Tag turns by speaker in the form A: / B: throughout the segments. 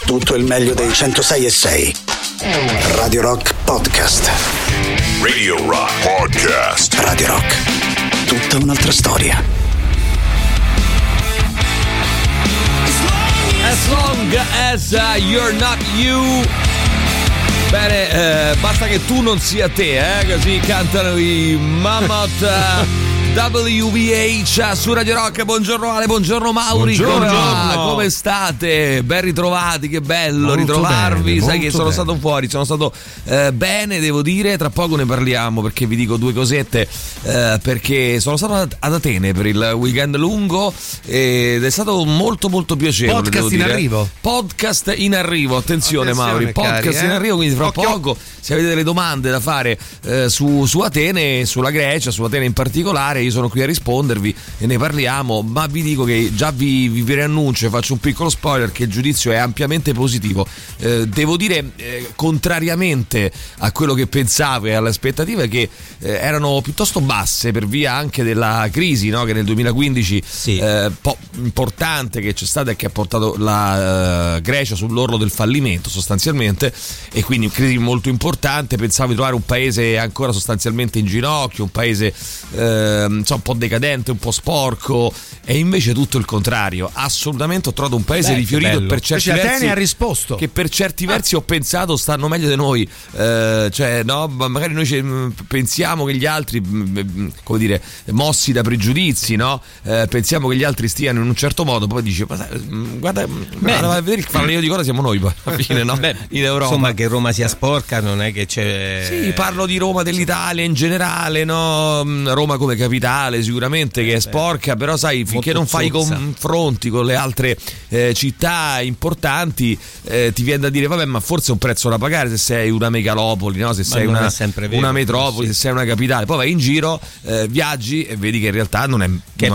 A: tutto il meglio dei 106.6. Radio Rock Podcast.
B: Radio Rock Podcast.
A: Radio Rock, tutta un'altra storia.
C: As long as you're not you. Bene, basta che tu non sia te, così cantano i Mammoth. WVH su Radio Rock. Buongiorno Ale, buongiorno Mauri.
D: Buongiorno.
C: Come state? Ben ritrovati, che bello
D: molto
C: ritrovarvi.
D: bene,
C: sai che sono
D: bene.
C: stato fuori, sono stato bene, devo dire. Tra poco ne parliamo perché vi dico due cosette, perché sono stato ad Atene per il weekend lungo ed è stato molto molto piacevole.
D: Podcast in arrivo.
C: Podcast in arrivo, attenzione Mauri, podcast
D: cari,
C: in arrivo, quindi fra
D: Occhio.
C: poco se avete delle domande da fare su Atene, sulla Grecia, su Atene in particolare, io sono qui a rispondervi e ne parliamo, ma vi dico che già vi preannuncio e faccio un piccolo spoiler che il giudizio è ampiamente positivo. Devo dire, contrariamente a quello che pensavo e alle aspettative che erano piuttosto basse per via anche della crisi, no? Che nel 2015 importante che c'è stata e che ha portato la Grecia sull'orlo del fallimento sostanzialmente, e quindi crisi molto importante. Pensavo di trovare un paese ancora sostanzialmente in ginocchio, un paese un po' decadente, un po' sporco, e invece tutto il contrario. Assolutamente ho trovato un paese rifiorito per certi versi.
D: Atene ha risposto
C: Che per certi versi ho pensato stanno meglio di noi, cioè no, magari noi pensiamo che gli altri, come dire, mossi da pregiudizi, no? Pensiamo che gli altri stiano in un certo modo, poi dici guarda a vedere il farlio di cosa siamo noi poi alla fine, no? In Europa.
E: Insomma, che Roma sia sporca non è che c'è.
C: Sì, parlo di Roma, dell'Italia in generale, no? Roma come capitale sicuramente che è sporca, però sai, finché non fai i confronti con le altre città importanti, ti viene da dire vabbè, ma forse è un prezzo da pagare se sei una megalopoli, no? Se sei una metropoli, se sei una capitale. Poi vai in giro, viaggi e vedi che in realtà non è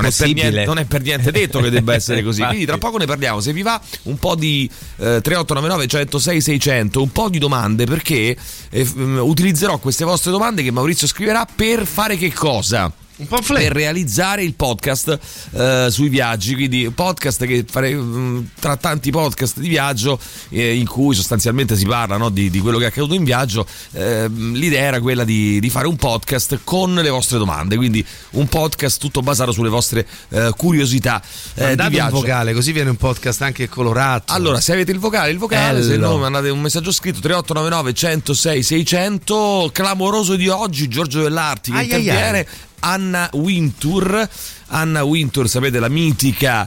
C: per niente detto che debba essere così. Quindi tra poco ne parliamo. Se vi va, un po' di 3899 106 600, un po' di domande, perché utilizzerò queste vostre domande che Maurizio scriverà per fare che cosa?
D: un pamphlet
C: per realizzare il podcast sui viaggi, quindi podcast che farei tra tanti podcast di viaggio in cui sostanzialmente si parla, no, di quello che è accaduto in viaggio. L'idea era quella di fare un podcast con le vostre domande, quindi un podcast tutto basato sulle vostre curiosità di viaggio.
D: Un vocale, così viene un podcast anche colorato.
C: Allora, se avete il vocale, se no mandate un messaggio scritto 3899 106 600. Clamoroso di oggi, Giorgio Dell'Arti che interviene. Anna Wintour, sapete, la mitica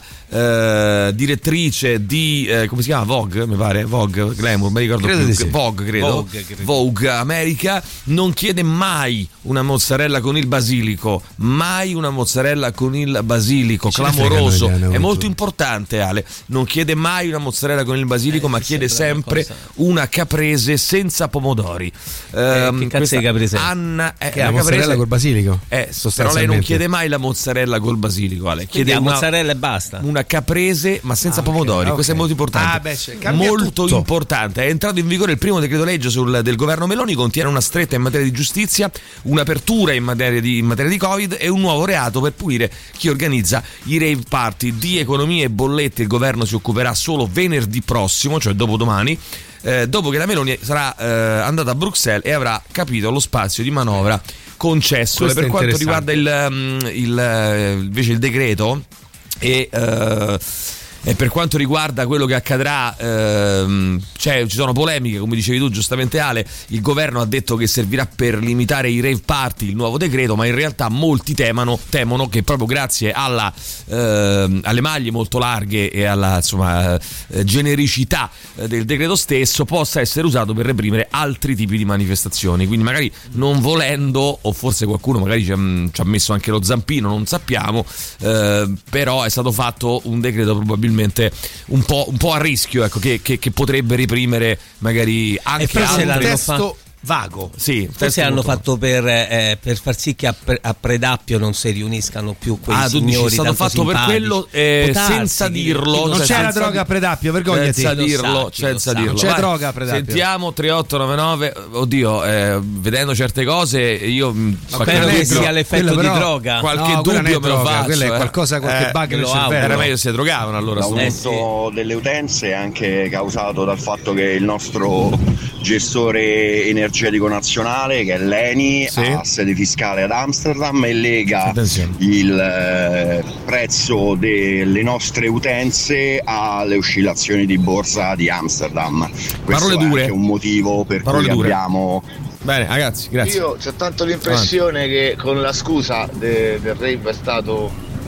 C: direttrice di come si chiama? Vogue, mi pare, Vogue Glamour, mi ricordo
D: credo
C: più.
D: Sì.
C: Vogue America. Non chiede mai una mozzarella con il basilico, mai una mozzarella con il basilico, clamoroso, è molto importante, Ale. Non chiede mai una mozzarella con il basilico, ma chiede sempre una caprese senza pomodori.
E: Che cazzo di caprese?
C: Anna
D: che è la mozzarella col basilico?
C: Però lei non chiede mai la mozzarella col basilico, Ale. Chiede
E: la mozzarella e basta.
C: Una caprese ma senza pomodori, okay. Questo è molto importante. Molto
D: tutto.
C: Importante. È entrato in vigore il primo decreto legge del governo Meloni, contiene una stretta in materia di giustizia, un'apertura in materia di Covid e un nuovo reato per punire chi organizza i rave party. Di economia e bollette il governo si occuperà solo venerdì prossimo, cioè dopodomani, dopo che la Meloni sarà andata a Bruxelles e avrà capito lo spazio di manovra concesso. Per quanto riguarda invece il decreto e per quanto riguarda quello che accadrà, ci sono polemiche, come dicevi tu giustamente, Ale. Il governo ha detto che servirà per limitare i rave party il nuovo decreto, ma in realtà molti temono che proprio grazie alle maglie molto larghe e alla genericità del decreto stesso possa essere usato per reprimere altri tipi di manifestazioni. Quindi magari non volendo, o forse qualcuno magari ci ha messo anche lo zampino, non sappiamo, però è stato fatto un decreto probabilmente un po' a rischio, ecco, che potrebbe reprimere magari anche altri.
D: vago.
C: Sì,
E: forse hanno fatto per far sì che a Predappio non si riuniscano più quei signori.
C: È stato fatto per quello senza dirlo.
D: Non c'era droga a Predappio, vergognati.
C: Senza dirlo.
D: Non c'è droga a Predappio.
C: Sentiamo 3899. Oddio, vedendo certe cose io
E: spero che sia l'effetto di droga.
C: Qualche dubbio me lo faccio.
D: Quello è qualche bug nel cervello.
C: Era meglio se drogavano allora.
F: L'aumento delle utenze è anche causato dal fatto che il nostro gestore energetico nazionale, che è l'ENI, ha sede fiscale ad Amsterdam e lega il prezzo delle nostre utenze alle oscillazioni di borsa di Amsterdam. Questo è anche un motivo per cui abbiamo...
C: Bene ragazzi, grazie.
G: Io c'ho tanto l'impressione che con la scusa del rave è stato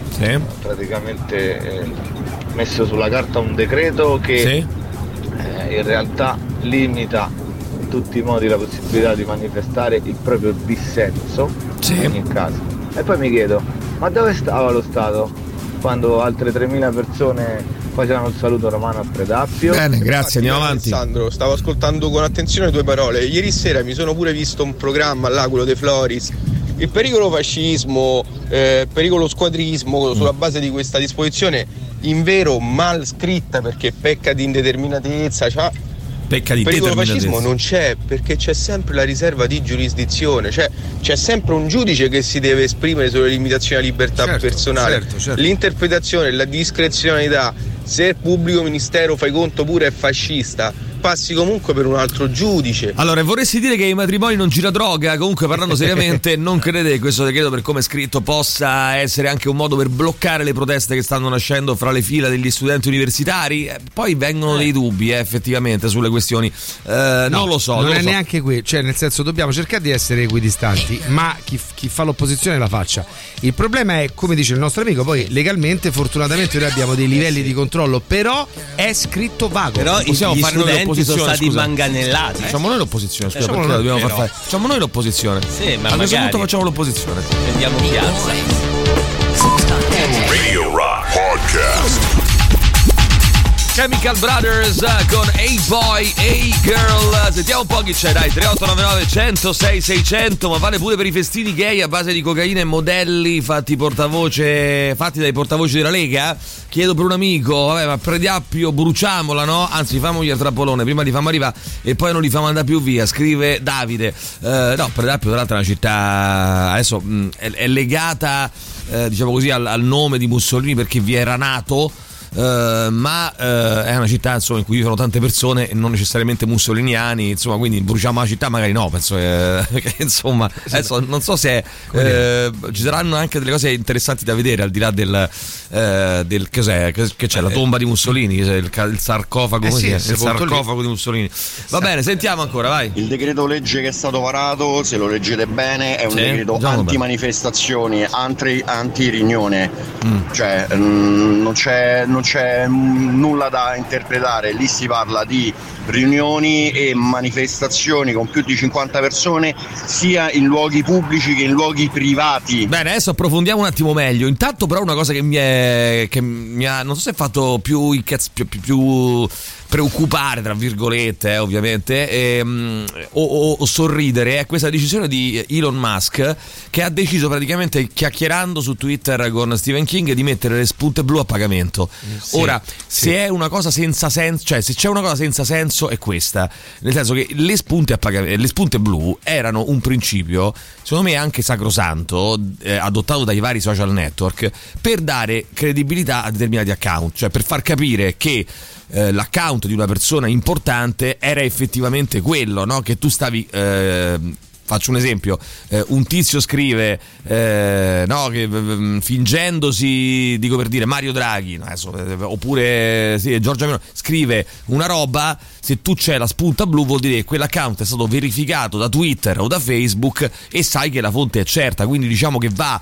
G: praticamente messo sulla carta un decreto che in realtà limita in tutti i modi la possibilità di manifestare il proprio dissenso in ogni caso. E poi mi chiedo, ma dove stava lo Stato quando altre 3.000 persone facevano il saluto romano a Predappio?
C: Bene, grazie, andiamo avanti.
H: Alessandro, stavo ascoltando con attenzione tue parole. Ieri sera mi sono pure visto un programma là, quello De Floris. Il pericolo fascismo, pericolo squadrismo, sulla base di questa disposizione invero mal scritta, perché pecca di indeterminatezza,
C: pecca di
H: pericolo fascismo non c'è, perché c'è sempre la riserva di giurisdizione, cioè c'è sempre un giudice che si deve esprimere sulle limitazioni alla libertà personale. Certo. L'interpretazione, la discrezionalità, se il pubblico ministero, fai conto, pure è fascista, passi comunque per un altro giudice.
C: Allora, vorresti dire che ai matrimoni non gira droga? Comunque, parlando seriamente, non credete che questo decreto, per come è scritto, possa essere anche un modo per bloccare le proteste che stanno nascendo fra le fila degli studenti universitari? Poi vengono dei dubbi effettivamente sulle questioni. Non lo so.
D: Non è neanche qui, cioè nel senso, dobbiamo cercare di essere equidistanti, ma chi fa l'opposizione la faccia. Il problema è, come dice il nostro amico, poi legalmente fortunatamente noi abbiamo dei livelli di controllo, però è scritto vago.
E: Però
C: possiamo fare noi l'opposizione,
E: sono stati manganellati.
C: Facciamo noi l'opposizione, scusa, perché la dobbiamo far fare? Facciamo noi l'opposizione.
E: Sì, ma
C: a questo punto facciamo l'opposizione.
E: Andiamo in piazza.
B: Radio Rock Podcast.
C: Chemical Brothers con Hey Boy, Hey Girl. Sentiamo un po' chi c'è, dai. 3899 106 600. Ma vale pure per i festini gay a base di cocaina e modelli fatti dai portavoci della Lega? Chiedo per un amico. Vabbè, ma Predappio bruciamola, no? Anzi, famogli il trappolone, prima li famo arrivare e poi non li famo andare più via. Scrive Davide. No, Predappio tra l'altro è una città adesso è legata diciamo così al nome di Mussolini, perché vi era nato. Ma è una città, insomma, in cui vivono tante persone e non necessariamente mussoliniani, insomma, quindi bruciamo la città magari no, penso che insomma adesso non so se ci saranno anche delle cose interessanti da vedere al di là del cos'è, che c'è la tomba di Mussolini, il sarcofago, come si chiama? Il sarcofago di Mussolini. Va bene, sentiamo ancora, vai.
F: Il decreto legge che è stato varato, se lo leggete bene, è un decreto anti-manifestazioni, anti-riunione, cioè non c'è nulla da interpretare. Lì si parla di riunioni e manifestazioni con più di 50 persone sia in luoghi pubblici che in luoghi privati.
C: Bene, adesso approfondiamo un attimo meglio. Intanto però una cosa che mi ha non so se è fatto più preoccupare, tra virgolette, ovviamente, o sorridere, è questa decisione di Elon Musk, che ha deciso, praticamente chiacchierando su Twitter con Stephen King, di mettere le spunte blu a pagamento. Ora, se è una cosa senza senso, cioè se c'è una cosa senza senso è questa, nel senso che le spunte blu erano un principio, secondo me anche sacrosanto, adottato dai vari social network per dare credibilità a determinati account, cioè per far capire che l'account di una persona importante era effettivamente quello, no? Che tu stavi faccio un esempio, un tizio scrive fingendosi, dico per dire, Mario Draghi, oppure Giorgia Meloni, scrive una roba, se tu c'è la spunta blu vuol dire che quell'account è stato verificato da Twitter o da Facebook e sai che la fonte è certa, quindi diciamo che va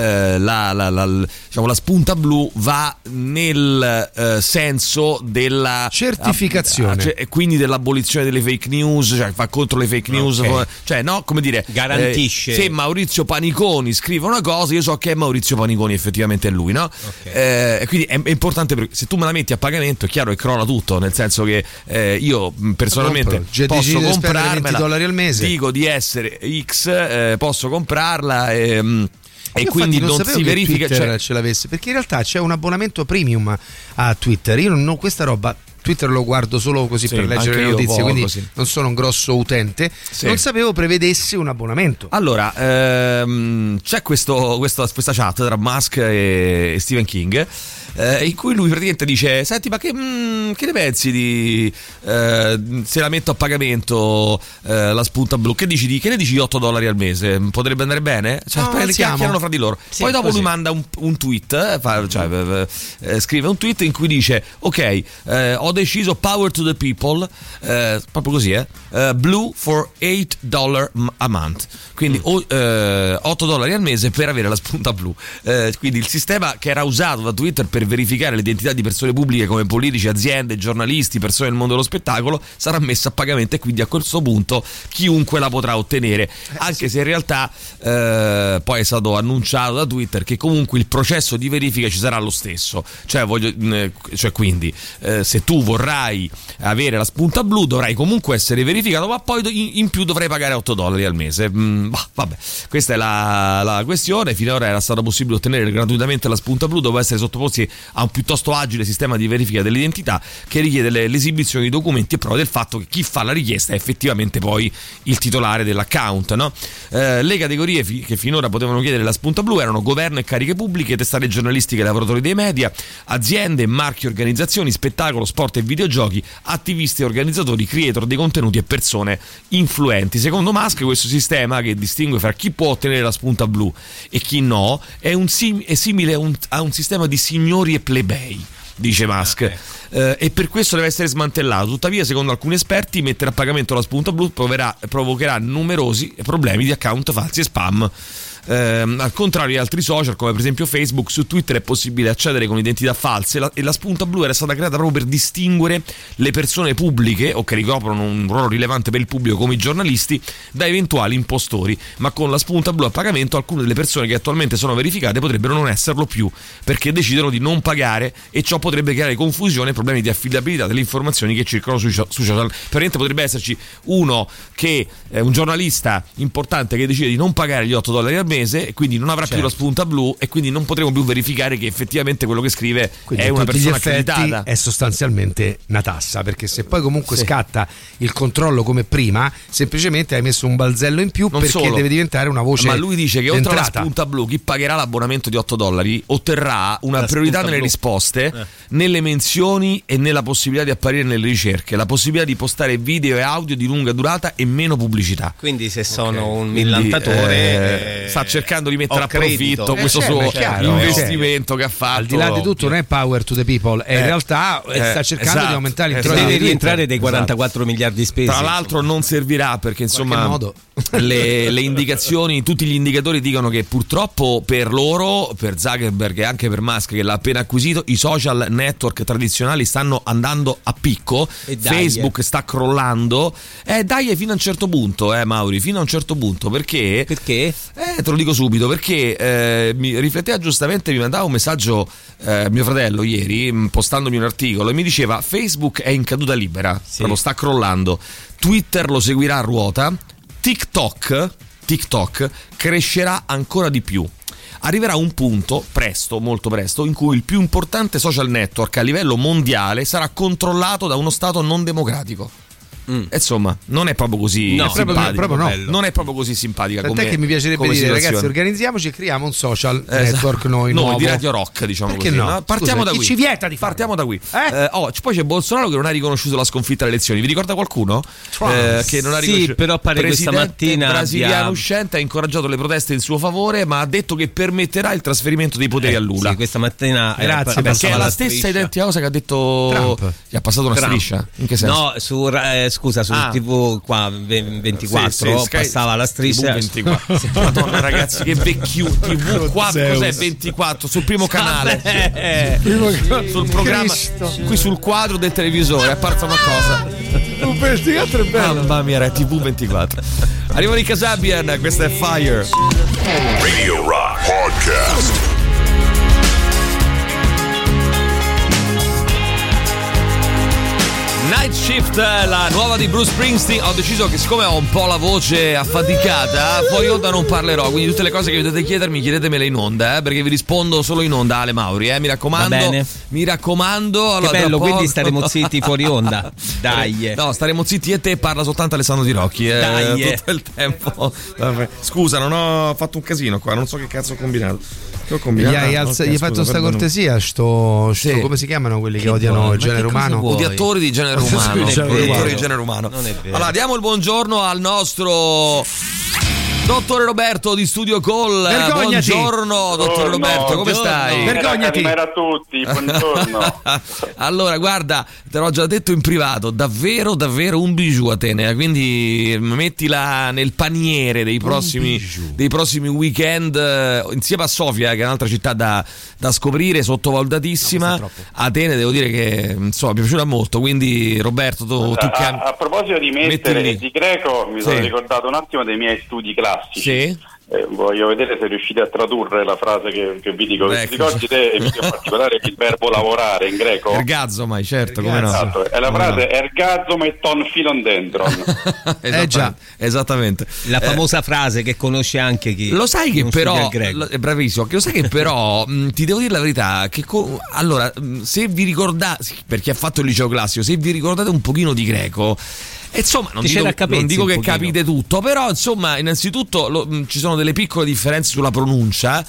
C: la spunta blu va nel senso della
D: certificazione
C: e quindi dell'abolizione delle fake news, cioè fa contro le fake news, cioè no, come dire,
E: garantisce.
C: Se Maurizio Paniconi scrive una cosa, io so che è Maurizio Paniconi, effettivamente è lui, no? Okay. Quindi è importante, perché se tu me la metti a pagamento è chiaro che crolla tutto, nel senso che io personalmente posso comprarmela,
D: $20 al mese,
C: dico di essere X, posso comprarla e quindi non si verifica,
D: Twitter ce l'avesse, perché in realtà c'è un abbonamento premium a Twitter. Io non ho questa roba. Twitter lo guardo solo così per leggere le notizie, quindi non sono un grosso utente. Non sapevo prevedesse un abbonamento.
C: Allora, c'è questa chat tra Musk e Stephen King, in cui lui praticamente dice: senti, ma che ne pensi di se la metto a pagamento la spunta blu? Che ne dici di $8 al mese? Potrebbe andare bene? Cioè, chiacchierano fra di loro. Sì, poi dopo lui manda un tweet, scrive un tweet in cui dice: ok, ho deciso, power to the people, proprio così, blue for $8 a month, quindi $8 al mese per avere la spunta blu. Quindi il sistema che era usato da Twitter per verificare l'identità di persone pubbliche come politici, aziende, giornalisti, persone del mondo dello spettacolo sarà messa a pagamento, e quindi a questo punto chiunque la potrà ottenere, anche se in realtà poi è stato annunciato da Twitter che comunque il processo di verifica ci sarà lo stesso, quindi se tu vorrai avere la spunta blu dovrai comunque essere verificato, ma poi in più dovrai pagare $8 al mese. Vabbè, questa è la questione. Finora era stato possibile ottenere gratuitamente la spunta blu dopo essere sottoposti a un piuttosto agile sistema di verifica dell'identità che richiede l'esibizione di documenti e prove del fatto che chi fa la richiesta è effettivamente poi il titolare dell'account, no? Le categorie che finora potevano chiedere la spunta blu erano governo e cariche pubbliche, testate giornalistiche, lavoratori dei media, aziende, marchi, organizzazioni, spettacolo, sport e videogiochi, attivisti e organizzatori, creator dei contenuti e persone influenti. Secondo Musk, questo sistema che distingue fra chi può ottenere la spunta blu e chi no è simile a un sistema di signori e plebei, dice Musk. E per questo deve essere smantellato. Tuttavia, secondo alcuni esperti, mettere a pagamento la spunta blu provocherà numerosi problemi di account falsi e spam. Al contrario di altri social come per esempio Facebook, su Twitter è possibile accedere con identità false e la spunta blu era stata creata proprio per distinguere le persone pubbliche o che ricoprono un ruolo rilevante per il pubblico come i giornalisti da eventuali impostori, ma con la spunta blu a pagamento alcune delle persone che attualmente sono verificate potrebbero non esserlo più perché decidono di non pagare, e ciò potrebbe creare confusione e problemi di affidabilità delle informazioni che circolano sui social. Veramente potrebbe esserci uno che è un giornalista importante che decide di non pagare gli $8 al mese e quindi non avrà più la spunta blu, e quindi non potremo più verificare che effettivamente quello che scrive quindi è una persona accreditata.
D: È sostanzialmente una tassa, perché se poi comunque scatta il controllo come prima, semplicemente hai messo un balzello in più, non perché deve diventare una voce.
C: Ma lui dice che oltre alla spunta blu, chi pagherà l'abbonamento di $8 otterrà una priorità nelle risposte, nelle menzioni e nella possibilità di apparire nelle ricerche, la possibilità di postare video e audio di lunga durata e meno pubblicità.
E: Quindi se sono un millantatore
C: sta cercando di mettere a profitto questo suo investimento che ha fatto.
D: Al di là di tutto non è power to the people, in realtà sta cercando di aumentare il
E: deve rientrare dei 44 miliardi spesi.
C: Tra l'altro non servirà, perché insomma le indicazioni, tutti gli indicatori dicono che purtroppo per loro, per Zuckerberg e anche per Musk che l'ha appena acquisito, i social network tradizionali stanno andando a picco, Facebook sta crollando, dai, fino a un certo punto, Mauri, fino a un certo punto, perché te lo dico subito, perché mi rifletteva giustamente, mi mandava un messaggio mio fratello ieri postandomi un articolo e mi diceva: Facebook è in caduta libera, lo sta crollando, Twitter lo seguirà a ruota, TikTok crescerà ancora di più. Arriverà un punto, molto presto, in cui il più importante social network a livello mondiale sarà controllato da uno stato non democratico. Insomma, non è proprio così simpatico. Non è proprio così simpatica.
D: Tant'è che mi piacerebbe dire: ragazzi, organizziamoci e creiamo un social network noi nuovo
C: di Radio Rock, diciamo. Perché così. No? Partiamo da qui.
D: Ci vieta di
C: Partiamo da qui. Poi c'è Bolsonaro che non ha riconosciuto la sconfitta alle elezioni. Vi ricorda qualcuno? Che non ha riconosciuto.
E: Sì, però pare questa mattina
C: brasiliano uscente ha incoraggiato le proteste in suo favore, ma ha detto che permetterà il trasferimento dei poteri a Lula.
E: Sì, questa mattina
C: grazie, perché è la stessa identica cosa che ha detto Trump. Gli ha passato una striscia? In che senso?
E: No, scusa, su TV qua 24 passava la striscia.
C: TV 24. Madonna ragazzi, che vecchio. TV 4 cos'è 24 sul primo canale. Sul programma qui sul quadro del televisore è apparsa una cosa.
D: TV 24 è bello.
C: Mamma mia, era TV 24. Arrivano i Kasabian, questa è Fire.
B: Radio Rock Podcast.
C: Night Shift, la nuova di Bruce Springsteen. Ho deciso che siccome ho un po' la voce affaticata, fuori onda non parlerò, quindi tutte le cose che dovete chiedermi chiedetemele in onda, perché vi rispondo solo in onda, Ale Mauri, mi raccomando. Va bene. Mi raccomando.
E: Allora, che bello, quindi staremo zitti fuori onda. Dai.
C: No, staremo zitti e te, parla soltanto Alessandro Di Rocchi.
E: Dai.
C: Tutto il tempo. Scusa, non ho fatto un casino qua, non so che cazzo ho combinato.
D: Gli hai fatto sta cortesia, sì. Come si chiamano quelli che odiano il genere umano?
C: Odiatori di genere umano. Odiatori di genere umano.
E: Non è vero.
C: Allora, diamo il buongiorno al nostro dottore Roberto di Studio Call.
D: Vergognati.
C: Buongiorno, dottore Roberto, come stai?
D: Vergognati.
I: Buonasera a tutti, buongiorno.
C: Allora, guarda, te l'ho già detto in privato, davvero un bijou Atene, quindi mettila nel paniere dei prossimi weekend, insieme a Sofia, che è un'altra città da scoprire, sottovalutatissima. No, Atene devo dire che insomma mi è piaciuta molto, quindi Roberto tu
I: a proposito di mettere e di greco, mi sono ricordato un attimo dei miei studi classici.
C: Sì.
I: Voglio vedere se riuscite a tradurre la frase che vi dico. Vi ricordi te, in particolare il verbo lavorare in greco?
C: Ergazomai, certo, come no.
I: Esatto, è la frase ergazomai ton filon dendron.
C: Già, esattamente.
E: La famosa frase che conosce anche chi.
C: Lo sai che però è bravissimo, lo sai che però ti devo dire la verità che allora, se vi ricordate, per chi ha fatto il liceo classico, se vi ricordate un pochino di greco, insomma, non dico che capite tutto, però insomma, innanzitutto ci sono delle piccole differenze sulla pronuncia,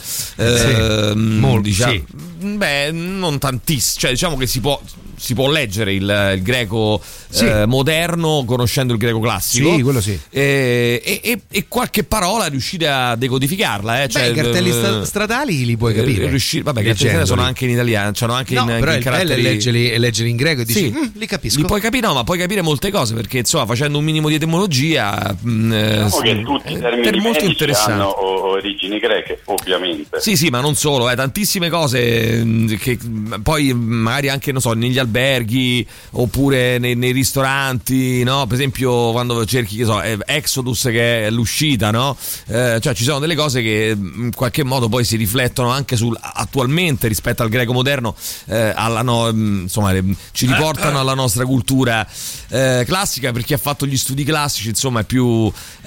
C: diciamo, beh, non tantissime, cioè diciamo che si può leggere il greco moderno conoscendo il greco classico.
D: Sì, quello sì.
C: E qualche parola riuscite a decodificarla. Cioè,
D: i cartelli stradali li puoi capire.
C: I cartelli sono anche in italiano, c'hanno anche in caratteri.
D: Leggere in greco e dici, li capisco.
C: Li puoi capire, ma puoi capire molte cose, perché insomma, facendo un minimo di etimologia,
I: che tutti i termini
C: molto interessante.
I: Hanno origini greche, ovviamente.
C: Sì, ma non solo, tantissime cose che poi magari anche, non so, negli alberghi oppure nei ristoranti, no? Per esempio quando cerchi, che so, Exodus, che è l'uscita, no? Cioè ci sono delle cose che in qualche modo poi si riflettono anche attualmente rispetto al greco moderno, insomma ci riportano alla nostra cultura classica. Per chi ha fatto gli studi classici, insomma, è più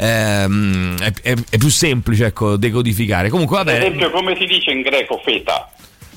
C: semplice, ecco, decodificare. Comunque, va bene.
I: Per esempio, come si dice in greco feta?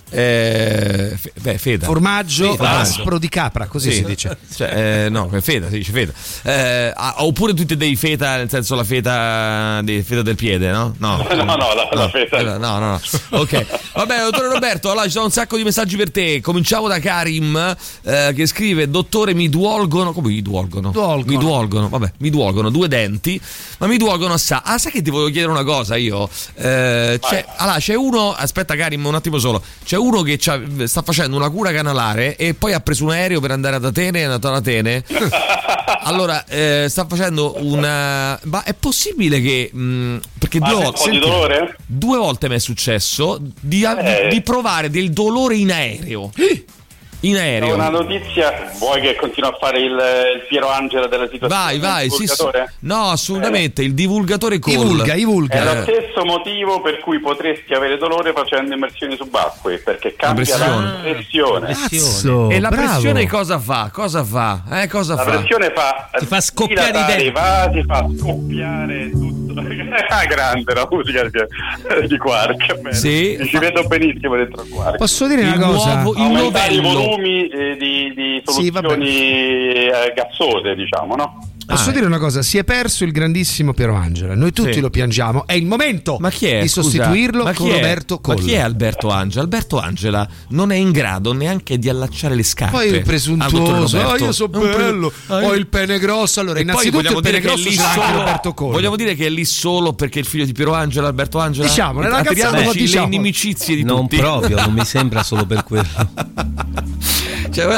C: Feta,
D: formaggio aspro di capra, così si dice.
C: No, feta, si dice feta. Oppure tutti dei feta, nel senso la feta del piede, no?
I: La feta.
C: No. Ok, vabbè, dottore Roberto, allora ci sono un sacco di messaggi per te. Cominciamo da Karim, che scrive: dottore, mi duolgono. Come mi duolgono? Mi duolgono 2 denti, ma mi duolgono assai. Sai che ti volevo chiedere una cosa io? C'è uno, aspetta Karim, un attimo solo. C'è uno che sta facendo una cura canalare e poi ha preso un aereo per andare ad Atene, è andato ad Atene. Allora, sta facendo una... Ma è possibile che... perché due volte mi è successo di provare del dolore in aereo. In aereo.
I: Una notizia, vuoi che continua a fare il Piero Angela della situazione?
C: Vai, sì. No, assolutamente, il divulgatore Call.
D: Divulga.
I: È lo stesso motivo per cui potresti avere dolore facendo immersioni subacquee, perché cambia la pressione.
C: E la pressione cosa fa? La
I: pressione
E: ti fa scoppiare
I: i vasi, fa scoppiare tutto. Grande la musica di Quark.
C: Sì.
I: Ci vedo benissimo dentro Quark.
D: Posso dire una cosa?
I: Aumentare i volumi di soluzioni gassose, diciamo, no?
D: Posso dire una cosa? Si è perso il grandissimo Piero Angela. Noi tutti lo piangiamo. È il momento di sostituirlo con Roberto Coll.
C: Ma chi è Alberto Angela? Alberto Angela non è in grado neanche di allacciare le scarpe.
D: Poi il presuntuoso. Io so bello. Ho il pene grosso. Allora, innanzitutto il pene grosso c'è anche Roberto Coll.
C: Vogliamo dire che è lì solo perché il figlio di Piero Angela, Alberto Angela?
D: Diciamo, nella cazzata lo diciamo.
C: Le inimicizie di
E: non
C: tutti.
E: Non proprio, non mi sembra solo per quello.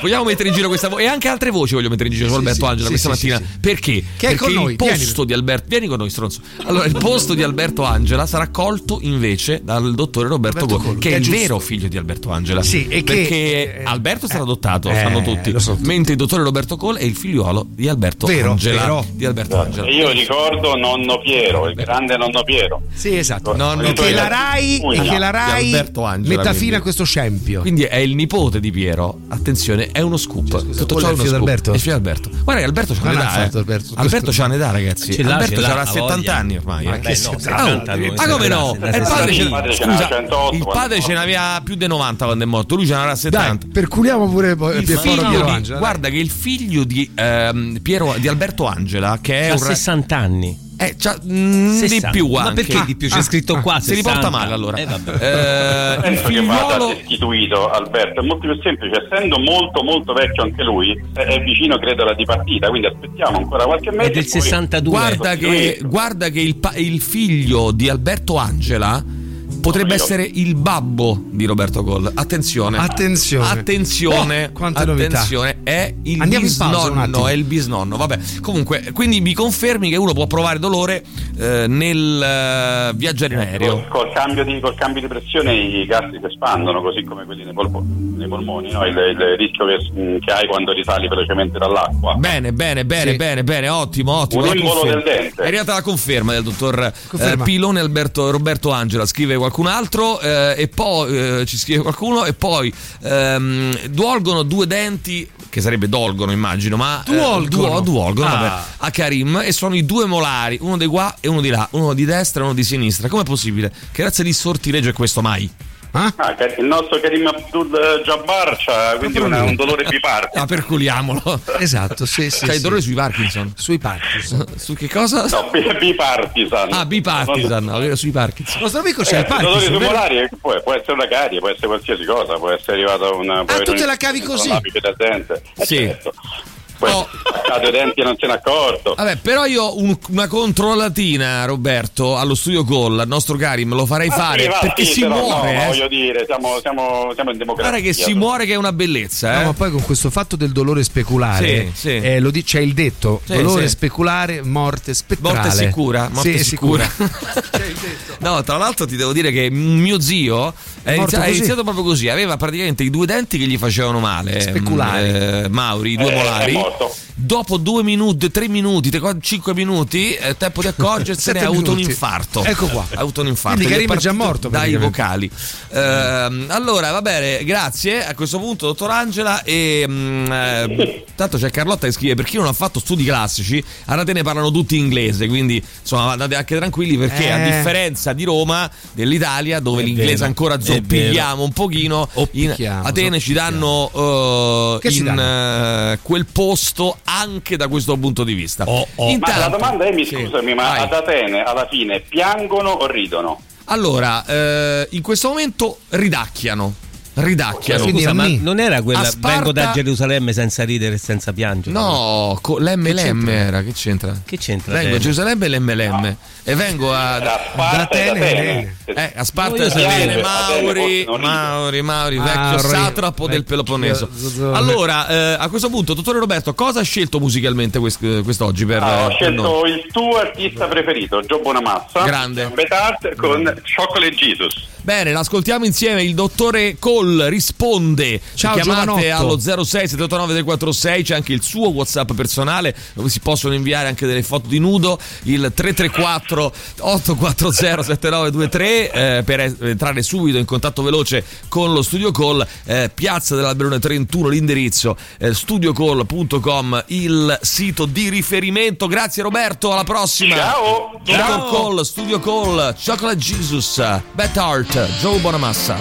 C: vogliamo mettere in giro questa voce e anche altre voci voglio mettere in giro su Alberto Angela questa mattina. Perché?
D: Che è con noi,
C: il posto di Alberto, vieni con noi stronzo. Allora il posto di Alberto Angela sarà colto invece dal dottore Roberto Col, che è il vero figlio di Alberto Angela.
D: Sì, e
C: perché Alberto sarà adottato, lo sanno tutti. Mentre il dottore Roberto Col è il figliuolo di Alberto Angela. Di Alberto Angela.
I: Io ricordo nonno Piero, il grande nonno Piero.
D: Sì, esatto. Che la Rai metta fine a questo scempio.
C: Quindi è il nipote di Piero. Attenzione, è uno scoop. Tutto ciò è uno scoop. Alberto? È il figlio di Alberto. Guarda, Alberto ce l'ha Alberto ce l'ha età, ragazzi. Alberto avrà 70 anni ormai. Ma come no? Il padre ce n'aveva più di 90 quando è morto. Lui ce n'avrà 70.
D: Perculiamo pure Piero Angela.
C: Guarda che il figlio di Alberto Angela, che è
E: 60 anni.
C: Di più anche.
E: Ma perché di più? C'è scritto qua 60.
C: Si riporta male allora.
I: Il figliolo che destituito Alberto è molto più semplice, essendo molto molto vecchio anche lui, è vicino credo alla dipartita, quindi aspettiamo ancora qualche mese.
E: È del 62.
C: Guarda che il figlio di Alberto Angela potrebbe essere il babbo di Roberto Col. Attenzione.
D: Quante novità.
C: È il bisnonno. È il bisnonno. Vabbè. Comunque, quindi mi confermi che uno può provare dolore nel viaggiare in aereo.
I: Col cambio di pressione i gas si espandono, così come quelli nei polmoni, no? Il rischio che hai quando risali velocemente dall'acqua.
C: Bene, ottimo.
I: Un embolo del dente.
C: È arrivata la conferma del dottor Pilone Roberto Angela. Scrive qualcun altro e poi ci scrive qualcuno e poi duolgono due denti, che sarebbe dolgono immagino, ma duolgono vabbè, a Karim, e sono i due molari, uno di qua e uno di là, uno di destra e uno di sinistra. Com'è possibile? Che razza di sortileggio è questo mai?
I: Il nostro Karim Abdul-Jabbar c'ha quindi un dolore bipartisan.
C: Perculiamolo.
D: Esatto, sì.
C: C'ha il dolore sui Parkinson. Su che cosa?
I: No, bipartisan.
C: Bipartisan, sui Parkinson.
D: Il nostro amico c'è il Parkinson.
I: Il dolore sui molari può essere una carie, può essere qualsiasi cosa, può essere arrivata una.
D: Tu te la cavi così?
I: Del dente.
C: Sì.
I: Certo. I denti non se ne è accorto.
C: Vabbè, però io una controllatina, Roberto, allo studio Call, al nostro Karim, lo farei fare perché si muore.
I: No, voglio dire, siamo in democrazia.
C: Guarda che si muore, che è una bellezza.
D: No, ma poi con questo fatto del dolore speculare, c'è il detto: dolore speculare, morte spettrale.
C: Morte sicura. C'è il detto. No, tra l'altro ti devo dire che mio zio è iniziato proprio così. Aveva praticamente i due denti che gli facevano male.
D: Speculari.
C: Mauri, i due molari. Dopo 2 minuti, 3 minuti, 5 minuti, tempo di accorgersene, ha avuto un infarto.
D: Ecco qua.
C: Ha avuto un infarto.
D: Quindi Karim è già morto
C: dai vocali. Allora, va bene, grazie. A questo punto, dottor Angela. Tanto c'è Carlotta che scrive: per chi non ha fatto studi classici, ad Atene parlano tutti inglese. Quindi insomma, andate anche tranquilli, perché a differenza di Roma, dell'Italia, dove l'inglese ancora zoppigliamo un pochino, in Atene ci danno quel posto anche da questo punto di vista.
I: Intanto, ma la domanda è, scusami, ma ad Atene alla fine piangono o ridono?
C: Allora, in questo momento ridacchiano.
E: Scusa, ma non era quella vengo da Gerusalemme senza ridere e senza piangere?
C: No, l'MLM era, che c'entra? Vengo a Gerusalemme e l'MLM e vengo da Atene. A Sparta e Atene, Mauri, vecchio satrapo del Peloponneso. Allora, a questo punto, dottore Roberto, cosa ha scelto musicalmente quest'oggi per
I: ho scelto il tuo artista preferito, Joe Bonamassa.
C: Grande.
I: Betart con Chocolate Jesus.
C: Bene, l'ascoltiamo insieme. Il dottore Cole risponde.
D: Ciao,
C: chiamate
D: Giovanotto.
C: allo 06 789 346. C'è anche il suo WhatsApp personale dove si possono inviare anche delle foto di nudo. Il 334 840 7923 per entrare subito in contatto veloce con lo Studio Call. Piazza dell'Alberone 31 l'indirizzo, studiocall.com il sito di riferimento. Grazie Roberto, alla prossima.
I: Ciao.
C: Dottor Call, Studio Call, Chocolate Jesus, Betart, Joe Bonamassa.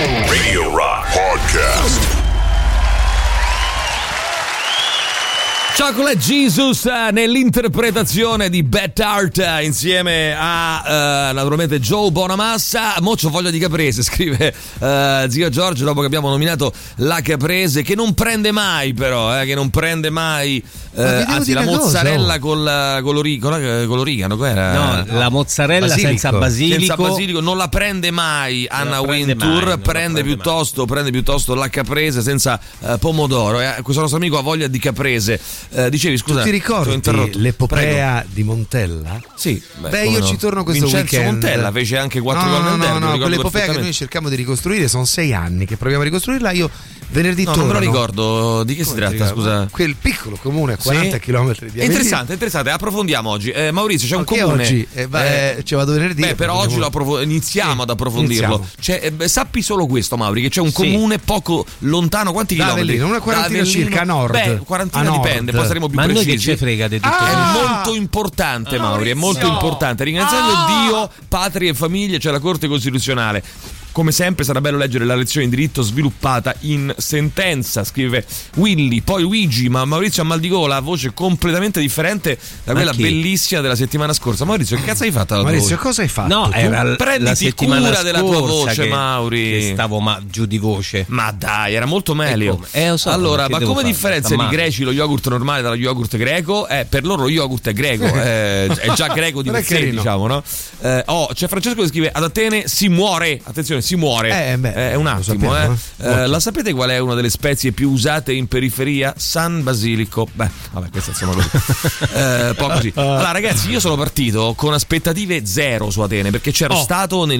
B: Radio Rock Podcast.
C: Chocolate Jesus nell'interpretazione di Bad Art insieme a naturalmente Joe Bonamassa. Mo c'ho voglia di caprese, scrive zio Giorgio, dopo che abbiamo nominato la caprese, che non prende mai però, che non prende mai anzi la mozzarella con l'origano,
E: no, la mozzarella senza basilico
C: non la prende mai Anna Wintour, prende piuttosto la caprese senza pomodoro. Questo nostro amico ha voglia di caprese. Dicevi, scusa,
D: ti ricordi l'epopea di Montella?
C: Sì,
D: io ci torno questo
C: Vincenzo
D: weekend.
C: Montella fece anche 4 gol nel derby.
D: No, quell'epopea che noi cerchiamo di ricostruire, sono 6 anni che proviamo a ricostruirla. Io venerdì torno.
C: Non me lo ricordo, di che si tratta, scusa?
D: Quel piccolo comune a 40 km di
C: interessante, approfondiamo oggi. Maurizio, c'è un comune.
D: Oggi vado venerdì.
C: Però oggi iniziamo ad approfondirlo. Sappi solo questo, Mauri, che c'è un comune poco lontano. Quanti chilometri?
D: Una quarantina circa a nord.
C: Quarantina dipende, poi saremo più
E: ma
C: precisi.
E: Noi che ci frega di tutto
C: è molto importante, Mauri, è molto importante. Ringraziando Dio, patria e famiglia, c'è la Corte Costituzionale. Come sempre sarà bello leggere la lezione di diritto sviluppata in sentenza, scrive Willy. Poi Luigi, ma Maurizio ha mal di gola, voce completamente differente da quella bellissima della settimana scorsa. Maurizio, che cazzo hai fatto?
D: Maurizio, cosa hai fatto?
E: No, era
C: prenditi cura della tua voce, Mauri.
E: Che stavo giù di voce.
C: Ma dai, era molto meglio. Allora, ma come differenzia di greci lo yogurt normale dallo yogurt greco? Per loro lo yogurt è greco, è già greco di per sé, diciamo, no? C'è Francesco che scrive: ad Atene si muore. Attenzione, si muore. È un attimo, la sapete qual è una delle spezie più usate in periferia? San Basilico. Vabbè, questa insomma così. Poco così. Allora, ragazzi, io sono partito con aspettative zero su Atene, perché c'ero stato nel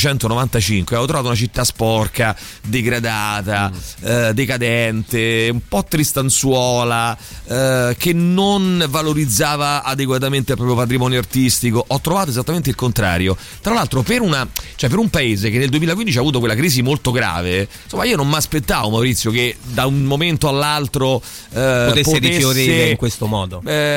C: 1995. Avevo trovato una città sporca, degradata, decadente, un po' tristanzuola, che non valorizzava adeguatamente il proprio patrimonio artistico. Ho trovato esattamente il contrario. Tra l'altro, per un paese che nel 2015 ha avuto quella crisi molto grave, insomma, io non mi aspettavo, Maurizio, che da un momento all'altro potesse
E: rifiorire in questo modo.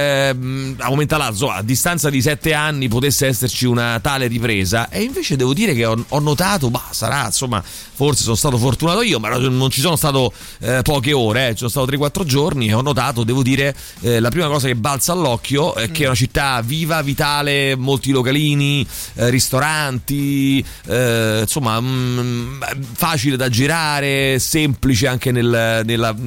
C: A distanza di 7 anni potesse esserci una tale ripresa, e invece devo dire che ho notato, sarà, insomma, forse sono stato fortunato io, ma non ci sono stato poche ore, ci sono stato 3-4 giorni, e ho notato, devo dire, la prima cosa che balza all'occhio è che è una città viva, vitale, molti localini, ristoranti, insomma, facile da girare, semplice anche nella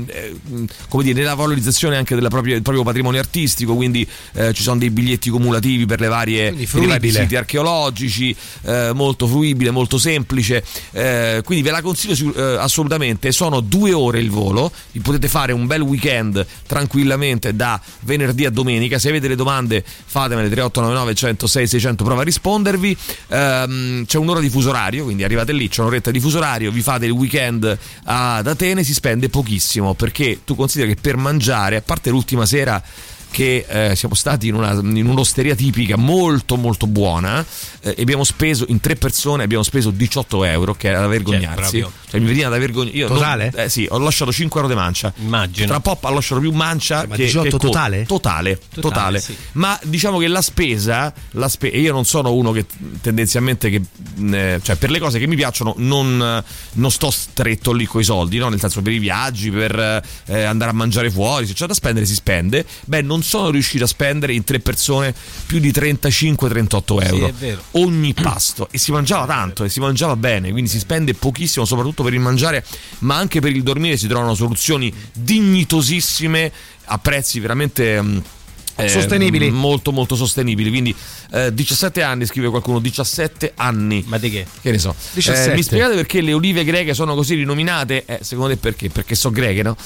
C: valorizzazione anche del proprio patrimonio artistico, quindi ci sono dei biglietti cumulativi per i vari siti archeologici, molto fruibile, molto semplice, quindi ve la consiglio assolutamente. Sono 2 ore il volo, potete fare un bel weekend tranquillamente da venerdì a domenica. Se avete le domande fatemele, 3899 106 600, prova a rispondervi. C'è un'ora di fuso orario, quindi arrivate lì, c'è un'oretta di fuso orario, vi fate il weekend ad Atene, si spende pochissimo, perché tu consideri che per mangiare, a parte l'ultima sera che siamo stati in un'osteria tipica molto molto buona, e abbiamo speso, in 3 persone abbiamo speso 18 euro, che era da vergognarsi, mi veniva da vergognare.
D: Totale?
C: Sì, ho lasciato 5 euro di mancia,
E: immagino.
C: Tra poco ho lasciato più mancia che
D: 18
C: che totale. Sì. Ma diciamo che la spesa, io non sono uno che tendenzialmente per le cose che mi piacciono non sto stretto lì coi soldi, no? Nel senso, per i viaggi, per andare a mangiare fuori, se c'è da spendere si spende. Non sono riuscito a spendere in 3 persone più di 35-38 euro,
E: sì, è vero,
C: ogni pasto, e si mangiava tanto e si mangiava bene, quindi si spende pochissimo, soprattutto per il mangiare, ma anche per il dormire si trovano soluzioni dignitosissime a prezzi veramente
D: sostenibili,
C: molto molto sostenibili. Quindi 17 anni, scrive qualcuno, 17 anni,
E: ma di che?
C: Che ne so. Mi spiegate perché le olive greche sono così rinominate? Secondo te perché? Perché sono greche, no?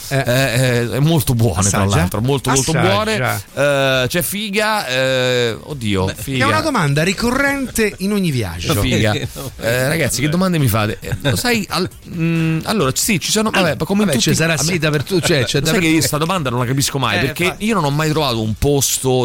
C: Molto buone,
D: assaggia,
C: tra l'altro, molto buone. C'è figa, figa.
D: È una domanda ricorrente in ogni viaggio.
C: Figa. Ragazzi, che domande mi fate? Lo sai, allora sì, ci sono, come in tutti,
D: ci sarà sita per tu, sai
C: che io questa domanda non la capisco mai, perché io non ho mai trovato un posto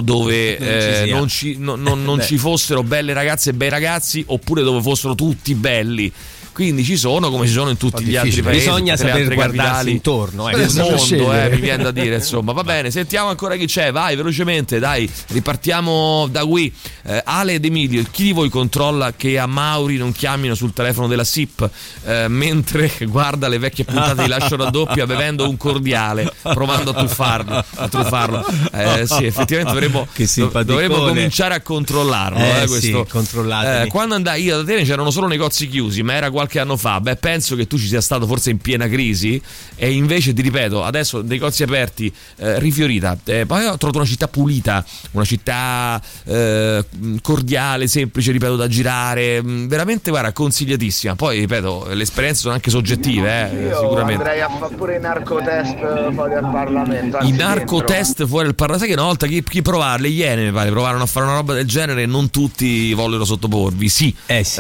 C: dove non ci fossero belle ragazze e bei ragazzi, oppure dove fossero tutti belli. quindi ci sono come ci sono in tutti gli altri paesi.
E: Bisogna saper guardarsi intorno
C: del mondo, mi viene da dire, insomma. Va bene, sentiamo ancora chi c'è, vai velocemente, dai, ripartiamo da qui. Ale ed Emilio, chi di voi controlla che a Mauri non chiamino sul telefono della SIP mentre guarda le vecchie puntate di Lascio Raddoppia bevendo un cordiale, provando a truffarlo? Sì, effettivamente dovremmo cominciare a controllarlo. Questo.
E: Sì, controllatemi.
C: Quando andai io ad Atene c'erano solo negozi chiusi, ma era qualche anno fa. Beh, penso che tu ci sia stato forse in piena crisi, e invece ti ripeto, adesso negozi aperti, rifiorita. Poi ho trovato una città pulita, una città cordiale, semplice, ripeto, da girare, veramente, guarda, consigliatissima. Poi ripeto, le esperienze sono anche soggettive, sicuramente.
G: Andrei a fare pure i narcotest fuori al Parlamento.
C: I narcotest fuori al Parlamento, sai che una volta chi provava, le Iene mi pare provarono a fare una roba del genere e non tutti vollero sottoporvi. Sì.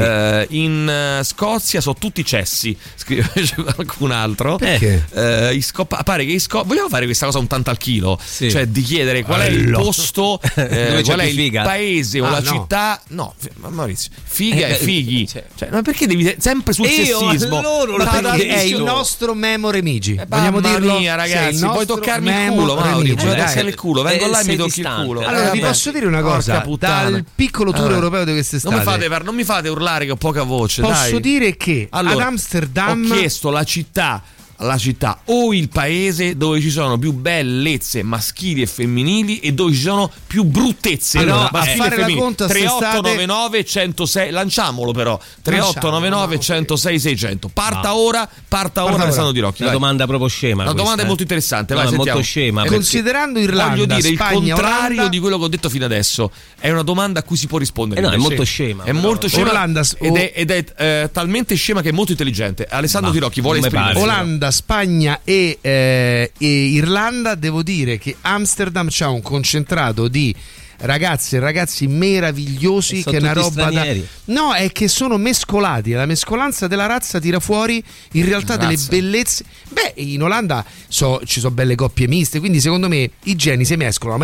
C: In Scozia sono tutti cessi, scrive qualcun altro.
D: Perché?
C: Pare che vogliamo fare questa cosa un tanto al chilo, cioè di chiedere qual è il posto, qual è il paese o la città. No, Maurizio, figa e fighi. Cioè, ma perché devi sempre sul sessismo?
D: È il nostro Memore Migi. Vogliamo dirlo?
C: Mia, ragazzi, puoi toccarmi il culo, Mauri, puoi toccare il culo, vengo là e mi tocchi il culo.
D: Allora vi posso dire una cosa, dal piccolo tour europeo di quest'estate
C: non mi fate urlare che ho poca voce.
D: Posso dire che ad Amsterdam
C: ho chiesto la città o il paese dove ci sono più bellezze maschili e femminili e dove ci sono più bruttezze maschili e femminili. 3899 106, lanciamolo però, 3899 106 600. Parta ora Alessandro Di Rocchi.
E: Una domanda proprio scema.
C: La domanda è molto interessante, vai,
E: è
C: sentiamo.
E: molto scema.
D: Considerando Irlanda,
C: voglio dire
D: Spagna,
C: il contrario
D: Olanda,
C: di quello che ho detto fino adesso. È una domanda a cui si può rispondere.
E: No, è molto scema.
C: È molto scema
D: Orlando,
C: ed è talmente scema che è molto intelligente. Alessandro Di Rocchi vuole esprimere.
D: Olanda, Spagna e Irlanda, devo dire che Amsterdam c'ha un concentrato di ragazze e ragazzi meravigliosi, che è una roba no, è che sono mescolati, la mescolanza della razza tira fuori in realtà delle bellezze. Beh, in Olanda ci sono belle coppie miste, quindi secondo me i geni si mescolano,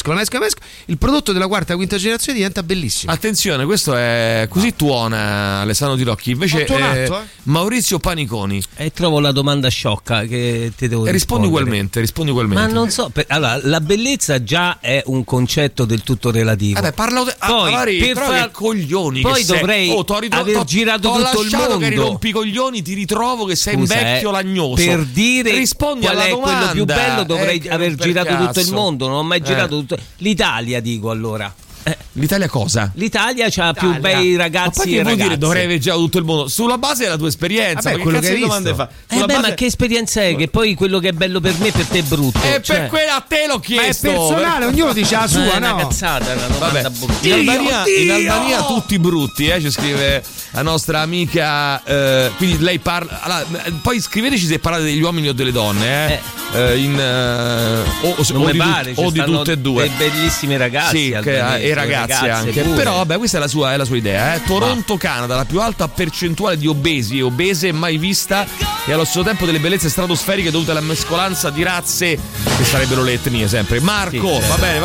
D: il prodotto della quarta quinta generazione diventa bellissimo.
C: Attenzione, questo è così tuona Alessandro Di Rocchi. Invece Maurizio Paniconi,
E: trovo la domanda sciocca che ti devo
C: rispondi ugualmente.
E: Ma non so, allora, la bellezza già è un concetto del tutto relativo.
C: Parlo poi coglioni.
E: Poi dovrei aver girato tutto il mondo.
C: Che rompi coglioni, ti ritrovo che sei un vecchio lagnoso.
E: Per dire
C: rispondi
E: qual
C: alla
E: è
C: domanda,
E: quello più bello, dovrei aver girato tutto il mondo. Non ho mai girato tutto. L'Italia, dico allora.
C: L'Italia cosa?
E: L'Italia c'ha più bei ragazzi e ragazze.
C: Vuol dire dovrei aver girato tutto il mondo sulla base della tua esperienza?
D: Ma quello che hai
C: domande fa?
E: Ma che esperienza è? Che poi quello che è bello per me per te è brutto.
C: Per quella a te l'ho chiesto.
D: Ma è personale, ognuno dice la sua,
E: è una cazzata, è una domanda
C: in Albania tutti brutti, ci scrive la nostra amica. Quindi lei parla. Allora, poi scriveteci se parlate degli uomini o delle donne, o di tutte e due.
E: Dei bellissimi ragazzi,
C: e ragazze anche.
E: Pure.
C: Però vabbè, questa è la sua idea. Toronto, Canada, la più alta percentuale di obesi e obese mai vista, e allo stesso tempo delle bellezze stratosferiche dovute alla mescolanza di razze che sarebbero le etnie sempre. Marco, va bene.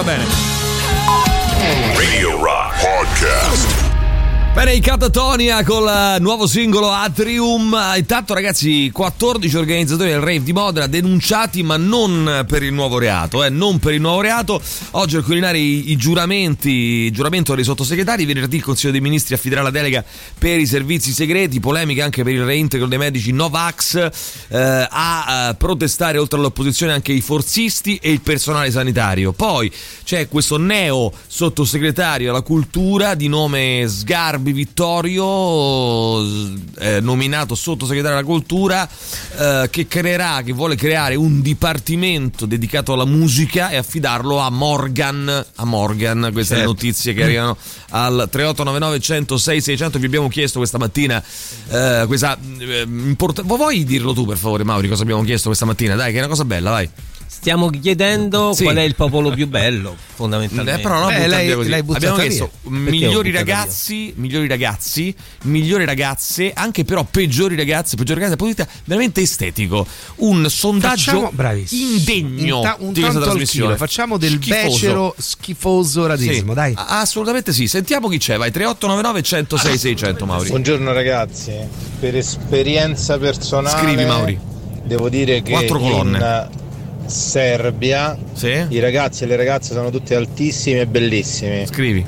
B: Radio Rock Podcast.
C: Bene, i Catatonia con il nuovo singolo Atrium. Intanto ragazzi, 14 organizzatori del rave di Modena denunciati, ma non per il nuovo reato, non per il nuovo reato. Oggi al Quirinale il giuramento dei sottosegretari. Venerdì il Consiglio dei Ministri affiderà la delega per i servizi segreti. Polemiche anche per il reintegro dei medici Novax. A protestare oltre all'opposizione anche i forzisti e il personale sanitario. Poi c'è questo neo sottosegretario alla cultura di nome Sgarbi Vittorio, nominato sottosegretario alla cultura, che vuole creare un dipartimento dedicato alla musica e affidarlo a Morgan. Queste le notizie che arrivano al 3899 106 600. Vi abbiamo chiesto questa mattina vuoi dirlo tu per favore, Mauri, cosa abbiamo chiesto questa mattina? Dai, che è una cosa bella, vai.
E: Stiamo chiedendo qual è il popolo più bello, fondamentalmente.
C: Però non
D: lei
C: così. Abbiamo chiesto migliori ragazzi, migliori ragazze, anche però peggiori ragazze dal punto di vista veramente estetico. Un sondaggio indegno
D: un
C: di questa
D: tanto
C: trasmissione.
D: Facciamo del becero schifoso razzismo, dai.
C: Assolutamente sì. Sentiamo chi c'è, vai. 3899 106 600, Mauri.
J: Buongiorno ragazzi, per esperienza personale
C: scrivi, Mauri.
J: Devo dire che
C: 4 colonne.
J: in Serbia i ragazzi e le ragazze sono tutti altissimi e bellissimi.
C: Scrivi.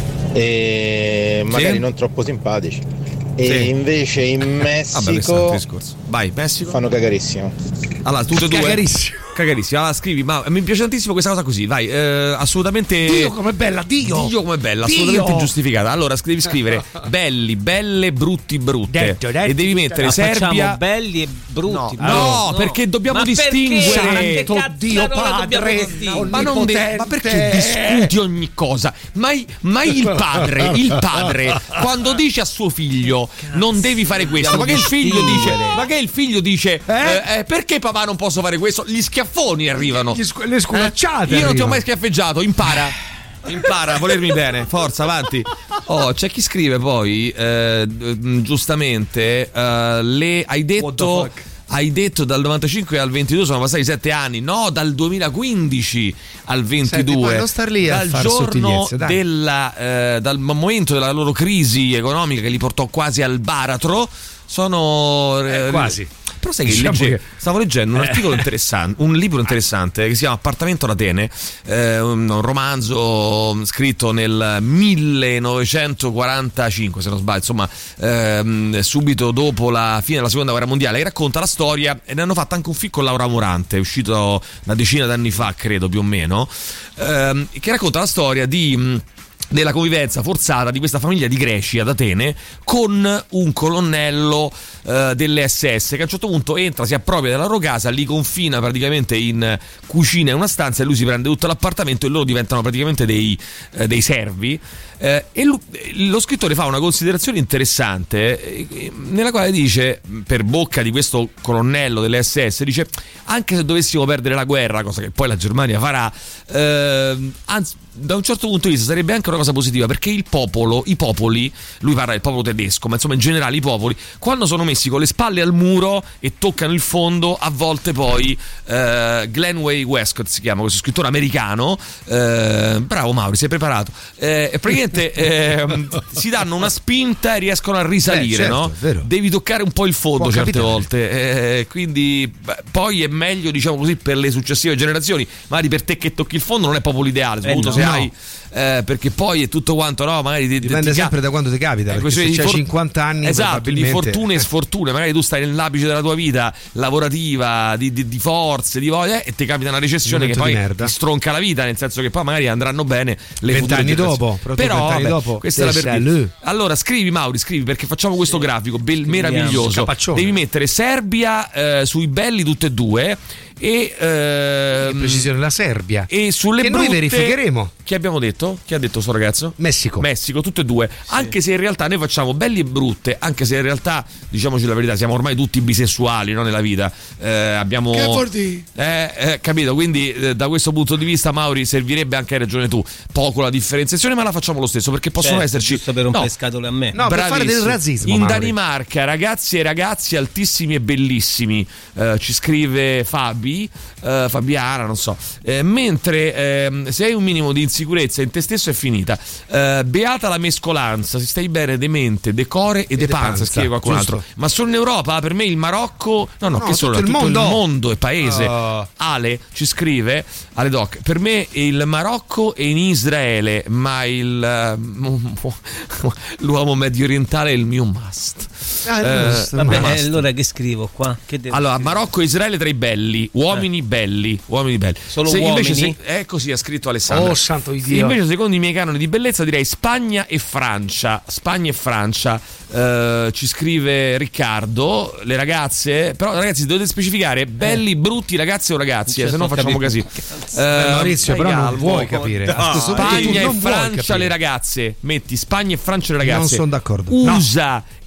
J: E magari non troppo simpatici. E invece in Messico
C: vai, Messico
J: fanno cagarissimo.
C: Allora, tutte e due cagarissimo. Allora, scrivi, ma mi piace tantissimo questa cosa così, vai, assolutamente.
D: Dio come bella, Dio come bella,
C: assolutamente giustificata. Allora, devi scrivere belli, belle, brutti, brutte. E devi mettere Serbia.
E: Belli e brutti.
C: No, perché dobbiamo distinguere.
D: Dio padre,
C: ma perché discuti ogni cosa? Mai il padre quando dice a suo figlio non devi fare questo, ma che il figlio dice perché papà non posso fare questo? Gli schiaffoni arrivano,
D: le sculacciate
C: io non ti ho mai schiaffeggiato, impara a volermi bene, forza, avanti. C'è chi scrive poi giustamente hai detto dal 95 al 22 sono passati 7 anni, no, dal 2015 al 22.
D: Non star lì a
C: dal giorno dal momento della loro crisi economica che li portò quasi al baratro, sono
D: quasi.
C: Però sai che stavo leggendo un articolo interessante, un libro interessante che si chiama Appartamento ad Atene, un romanzo scritto nel 1945 se non sbaglio, insomma subito dopo la fine della seconda guerra mondiale, che racconta la storia, e ne hanno fatto anche un film con Laura Morante, è uscito una decina d'anni fa credo più o meno, che racconta la storia della convivenza forzata di questa famiglia di greci ad Atene con un colonnello delle SS che a un certo punto entra, si appropria della loro casa, li confina praticamente in cucina e una stanza, e lui si prende tutto l'appartamento e loro diventano praticamente dei servi. E lo scrittore fa una considerazione interessante nella quale dice, per bocca di questo colonnello delle SS, dice: anche se dovessimo perdere la guerra, cosa che poi la Germania farà, anzi, da un certo punto di vista sarebbe anche una cosa positiva, perché i popoli, lui parla del popolo tedesco, ma insomma in generale i popoli, quando sono messi con le spalle al muro e toccano il fondo, a volte poi Glenway Westcott si chiama questo scrittore americano, bravo Mauri, sei preparato, praticamente si danno una spinta e riescono a risalire, certo, no? Devi toccare un po' il fondo certe volte, quindi poi è meglio, diciamo così, per le successive generazioni. Magari per te che tocchi il fondo non è proprio l'ideale, soprattutto se hai perché poi è tutto quanto, no? Magari
D: dipende sempre da quando ti capita, perché se c'hai 50 anni,
C: esatto, di fortune e sfortune, magari tu stai nell'apice della tua vita lavorativa, di forze, di voglia, e ti capita una recessione che poi ti stronca la vita, nel senso che poi magari andranno bene le
D: 20 anni dopo,
C: però vabbè, questa era per dire. Allora scrivi, Mauri, scrivi, perché facciamo questo grafico meraviglioso. Devi mettere Serbia sui belli tutte e due, e
D: in precisione la Serbia,
C: e sulle
D: che
C: brutte
D: noi verificheremo.
C: Chi abbiamo detto? Chi ha detto sto ragazzo?
D: Messico,
C: tutte e due, sì. Anche se in realtà noi facciamo belli e brutte, anche se in realtà, diciamoci la verità, siamo ormai tutti bisessuali, no? Nella vita abbiamo, che vuol dire? Capito? Quindi da questo punto di vista, Mauri, servirebbe, anche hai ragione tu, poco la differenziazione, ma la facciamo lo stesso, perché possono esserci,
E: giusto per rompere scatole a me,
D: per fare del razzismo.
C: In
D: Mauri.
C: Danimarca ragazzi e ragazzi altissimi e bellissimi, ci scrive Fabiana, non so, mentre se hai un minimo di insicurezza in te stesso è finita. Beata la mescolanza, se stai bene, demente, decore e de panza, scrive qualcun altro. Ma solo in Europa? Per me il Marocco, no, che solo tutto il mondo è paese. Ale ci scrive, Ale Doc, per me il Marocco è in Israele, ma l'uomo medio orientale è il mio must.
E: Vabbè, allora che scrivo qua?
C: Allora, Marocco e Israele tra i belli, uomini belli.
E: Solo uomini?
C: Invece è così, ha scritto Alessandro.
D: Oh santo di Dio.
C: Invece secondo i miei canoni di bellezza direi Spagna e Francia. Ci scrive Riccardo. Le ragazze, però ragazzi dovete specificare belli, brutti, ragazze o ragazzi, se no facciamo casino.
D: Maurizio, però non vuoi capire.
C: Spagna e Francia le ragazze. Metti Spagna e Francia le ragazze.
D: Non sono d'accordo.
C: USA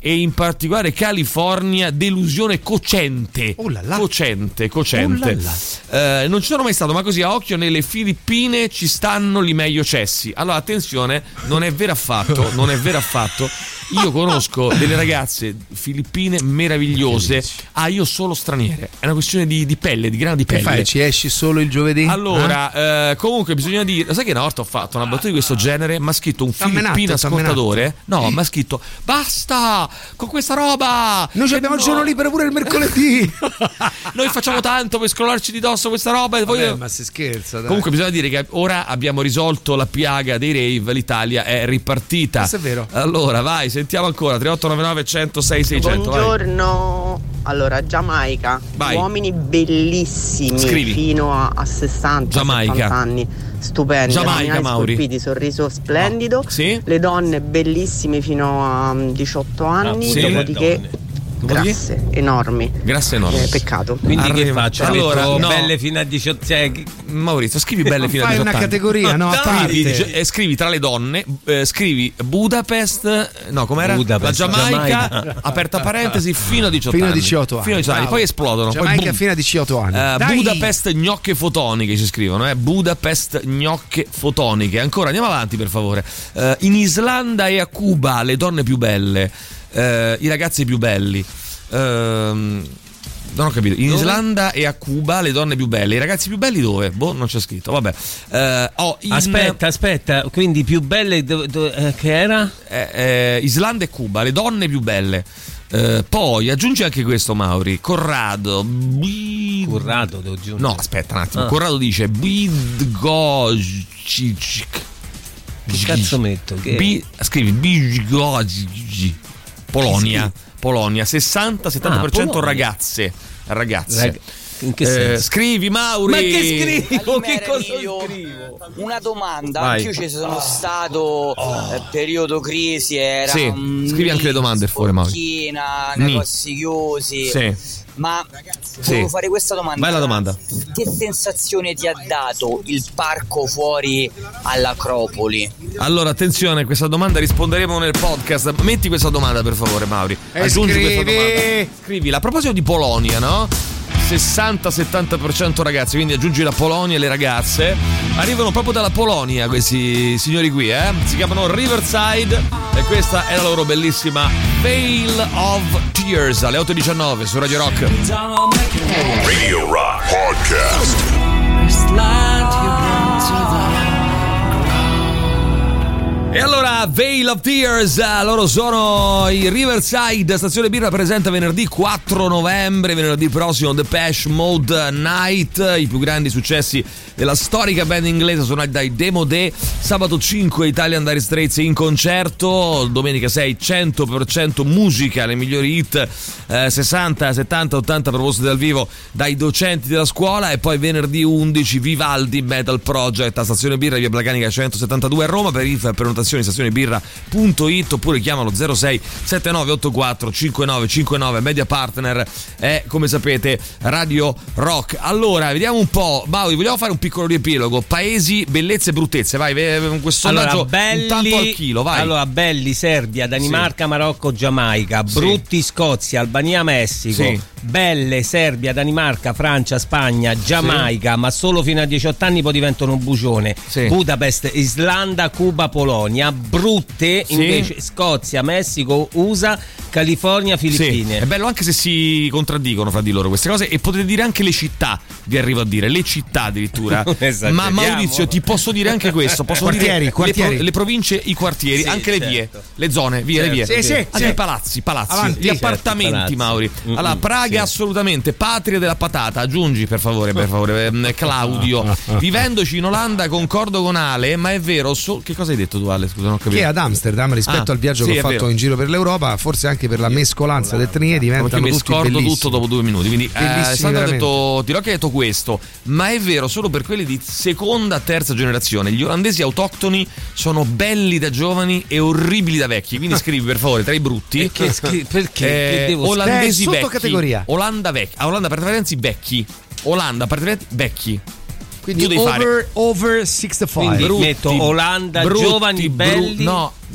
C: e in particolare California, delusione cocente. Cocente. Non ci sono mai stato, ma così a occhio nelle Filippine ci stanno i meglio cessi. Allora attenzione, non è vero affatto. Io conosco delle ragazze filippine meravigliose. Io solo straniere. È una questione di pelle, di grana di pelle.
D: Che fai? Ci esci solo il giovedì?
C: Allora, comunque bisogna dire, sai che una volta ho fatto una battuta di questo genere, mi ha scritto un filippino ascoltatore. No, mi ha scritto: basta con questa roba.
D: Noi abbiamo il giorno libero pure il mercoledì.
C: Noi facciamo tanto per scrollarci di dosso questa roba.
D: Vabbè, ma si scherza, dai.
C: Comunque bisogna dire che ora abbiamo risolto la piaga dei rave, l'Italia è ripartita.
D: Questo è vero.
C: Allora, vai, sentiamo ancora 3899 106 600.
K: Buongiorno.
C: Vai.
K: Allora, Giamaica.
C: Vai.
K: Uomini bellissimi fino a 60 70 anni. Stupendi,
C: Giamaica, Mauri.
K: scolpiti, sorriso splendido.
C: Sì.
K: Le donne bellissime fino a 18 anni,
C: sì.
K: Dopodiché grasse enormi. Peccato.
E: Quindi che faccio?
C: Allora, no.
E: Belle fino a 18 anni.
C: Maurizio, scrivi belle fino a 18 anni.
D: Fai una categoria, no?
C: Scrivi tra le donne, scrivi Budapest, no, com'era?
E: Budapest,
C: la Giamaica, aperta parentesi, fino a 18 anni.
D: Fino a 18 anni.
C: Fino a 18 anni. Poi esplodono.
D: Giamaica
C: poi
D: fino a 18 anni.
C: Budapest gnocche fotoniche si scrivono, Budapest gnocche fotoniche. Ancora, andiamo avanti per favore. In Islanda e a Cuba le donne più belle, i ragazzi più belli. Non ho capito. In Islanda e a Cuba le donne più belle, i ragazzi più belli dove? Non c'è scritto. Vabbè.
E: Aspetta. Quindi più belle che era?
C: Islanda e Cuba, le donne più belle. Poi aggiungi anche questo, Mauri. Corrado
E: devo aggiungere.
C: No, aspetta un attimo. Corrado dice Bidgocic.
E: Che cazzo metto?
C: Scrivi Bidgocic. Polonia 60-70% ragazze.
E: In che senso?
C: Scrivi, Mauri.
E: Ma che scrivo? Che cosa
L: scrivo? Una domanda.
C: Vai.
L: Anch'io ci sono stato periodo crisi, era
C: scrivi anche le domande fuori, Mauri.
L: negozi chiusi.
C: Sì.
L: Ma volevo fare questa domanda.
C: Vai la domanda.
L: Che sensazione ti ha dato il parco fuori all'Acropoli?
C: Allora, attenzione, questa domanda risponderemo nel podcast. Metti questa domanda per favore, Mauri. Aggiungi questa domanda. Scrivila. A proposito di Polonia, no? 60-70% ragazzi, quindi aggiungi la Polonia e le ragazze. Arrivano proprio dalla Polonia questi signori qui, si chiamano Riverside e questa è la loro bellissima Veil of Tears alle 8:19 su Radio Rock.
B: Radio Rock Podcast.
C: E allora, Veil of Tears, loro sono i Riverside, Stazione Birra presenta venerdì 4 novembre, venerdì prossimo Depeche Mode Night, i più grandi successi della storica band inglese suonati dai Demodè. Sabato 5 Italian Dire Straits in concerto, domenica 6 100% musica, le migliori hit 60, 70, 80 proposte dal vivo dai docenti della scuola, e poi venerdì 11 Vivaldi Metal Project a Stazione Birra, via Blacanica 172 a Roma. Per info e prenotazioni stazionebirra.it oppure chiamalo 06 7984 5959. Media partner è, come sapete, Radio Rock. Allora, vediamo un po', Mauri, vogliamo fare un piccolo riepilogo. Paesi, bellezze e bruttezze, vai, questo sondaggio un tanto al chilo, vai.
E: Allora, belli Serbia, Danimarca, Marocco, Giamaica. Brutti Scozia, Albania, Messico. Belle Serbia, Danimarca, Francia, Spagna, Giamaica, ma solo fino a 18 anni poi diventano un bucione. Budapest, Islanda, Cuba, Polonia. Brutte invece Scozia, Messico, USA, California, Filippine.
C: È bello anche se si contraddicono fra di loro queste cose, e potete dire anche le città, vi arrivo a dire le città addirittura. Ma Maurizio, ti posso dire anche questo, posso dire le province, i quartieri, anche le vie, le zone, le vie, anche i palazzi, avanti, gli appartamenti, palazzi. Mauri. Allora, Praga assolutamente patria della patata, aggiungi per favore Claudio. Vivendoci in Olanda concordo con Ale, ma è vero, che cosa hai detto tu, Ale? Scusa, non ho capito.
D: Che ad Amsterdam, rispetto al viaggio che ho fatto in giro per l'Europa, forse anche per la mescolanza delle etnie, diventano tutti
C: scordo
D: bellissimi.
C: tutto dopo 2 minuti. Quindi Sandra ha detto, Tirocchi ha detto questo, ma è vero solo per quelli di seconda, terza generazione. Gli olandesi autoctoni sono belli da giovani e orribili da vecchi. Quindi scrivi per favore tra i brutti.
E: Perché? Che devo
C: olandesi vecchi.
D: Categoria.
C: Olanda per preferenza vecchi. Olanda per preferenza vecchi.
D: Quindi over 65.
E: Quindi metto Olanda, brutti, giovani, belli.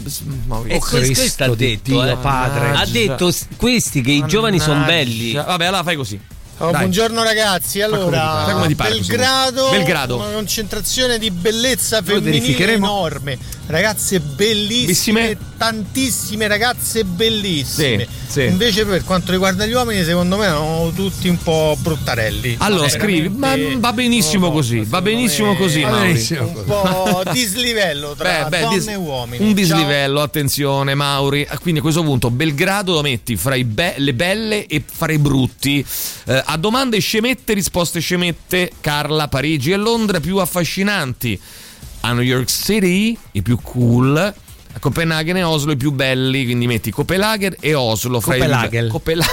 E: E questo ha detto,
D: Dio padre.
E: Ha detto questi che i giovani sono belli.
C: Vabbè, allora fai così.
M: Buongiorno ragazzi, allora Belgrado, una concentrazione di bellezza femminile enorme, ragazze bellissime, tantissime ragazze bellissime.
C: Sì.
M: Invece per quanto riguarda gli uomini secondo me sono tutti un po' bruttarelli.
C: Allora scrivi, ma va benissimo così, va benissimo così, Mauri.
M: Un po' dislivello tra donne e uomini.
C: Un dislivello, attenzione Mauri. Quindi a questo punto Belgrado lo metti fra le belle e fra i brutti. A domande scemette, risposte scemette. Carla, Parigi e Londra più affascinanti. A New York City i più cool. A Copenaghen e Oslo i più belli. Quindi metti Copenaghen e Oslo.
D: Copenaghen.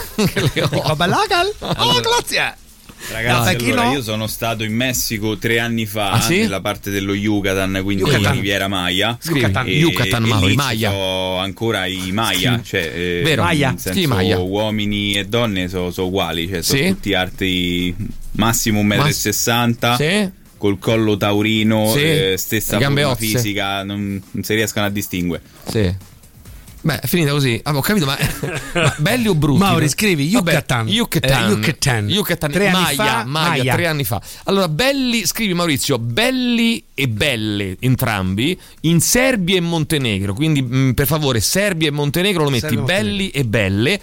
C: Copenaghen.
D: Oh, grazie.
N: Ragazzi, allora io sono stato in Messico 3 anni fa, nella parte dello Yucatan, quindi la Riviera Maya.
C: Yucatan, Maya.
N: So ancora i Maya, cioè
C: vero, Maya.
N: Nel senso, uomini e donne sono uguali, cioè sono tutti arti massimo 1,60 m. Col collo taurino, stessa forma fisica, non si riescono a distinguere.
C: Sì. Beh, è finita così. Ho capito, ma belli o brutti?
D: Mauri, scrivi Yucatan.
C: Yucatan.
D: 3 anni fa.
C: Maya, 3 anni fa. Allora, belli, scrivi Maurizio, belli e belle entrambi in Serbia e Montenegro. Quindi, per favore, Serbia e Montenegro lo metti belli e belle.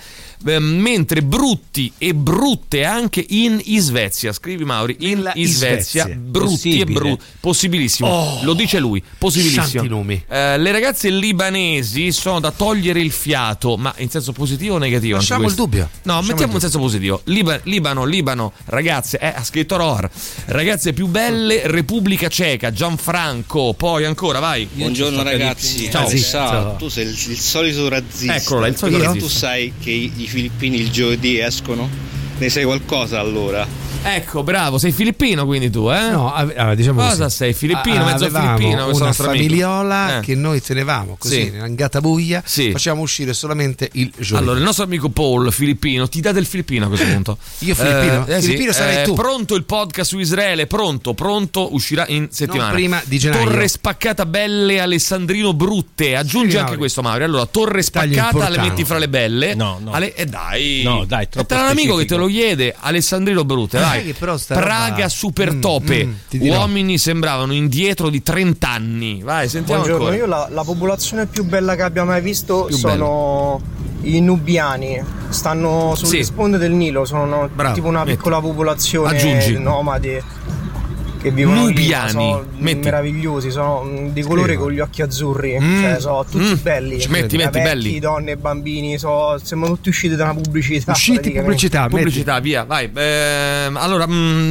C: Mentre brutti e brutte anche in Svezia. Scrivi Mauri, in Svezia brutti e brutti. Possibilissimo, lo dice lui, possibilissimo.
D: Nomi.
C: Le ragazze libanesi sono da togliere il fiato, ma in senso positivo o negativo?
D: Lasciamo il dubbio.
C: No, mettiamo in senso positivo. Libano, ragazze, ha scritto Roar. Ragazze più belle, Repubblica Ceca, Gianfranco, poi ancora, vai.
O: Buongiorno ragazzi.
C: Ciao.
O: Tu sei il solito razzista.
C: Eccolo, il solito razzista.
O: Tu sai che i filippini il giovedì escono? Ne sai qualcosa allora?
C: Ecco, bravo, sei filippino quindi tu, eh?
D: No, diciamo
C: cosa
D: così.
C: sei? Filippino, mezzo filippino,
D: una famigliola che noi tenevamo così, nella Gattabuia, facciamo uscire solamente il giovedì.
C: Allora, il nostro amico Paul, filippino, ti dà del filippino a questo punto.
D: Io filippino? Filippino sarai tu.
C: Pronto il podcast su Israele, pronto, uscirà in settimana.
D: Non prima di gennaio.
C: Torre spaccata belle, Alessandrino brutte. Aggiungi anche questo, Mauri. Allora, torre spaccata le metti fra le belle.
E: No.
C: Dai.
E: No, dai, troppo
C: tra l'amico che te lo chiede, Alessandrino brutte, vai. Praga super tope. Uomini sembravano indietro di 30 anni. Vai, sentiamo.
P: Buongiorno,
C: ancora.
P: Io la popolazione più bella che abbia mai visto sono i nubiani. Stanno sulle sponde del Nilo. Sono tipo una piccola popolazione nomadi che vivono
C: nubiani.
P: Sono meravigliosi, sono di colore con gli occhi azzurri, cioè sono tutti belli.
C: Metti belli.
P: Donne, bambini, sembrano tutti usciti da una pubblicità.
C: Pubblicità, via, vai. Allora,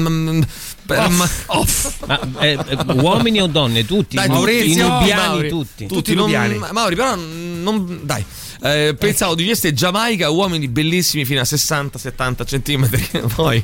E: uomini o donne? Tutti.
C: Dai,
E: i nubiani,
C: tutti nubiani. Mauri, però non dai. Pensavo di veste Giamaica, uomini bellissimi fino a 60-70 centimetri. Poi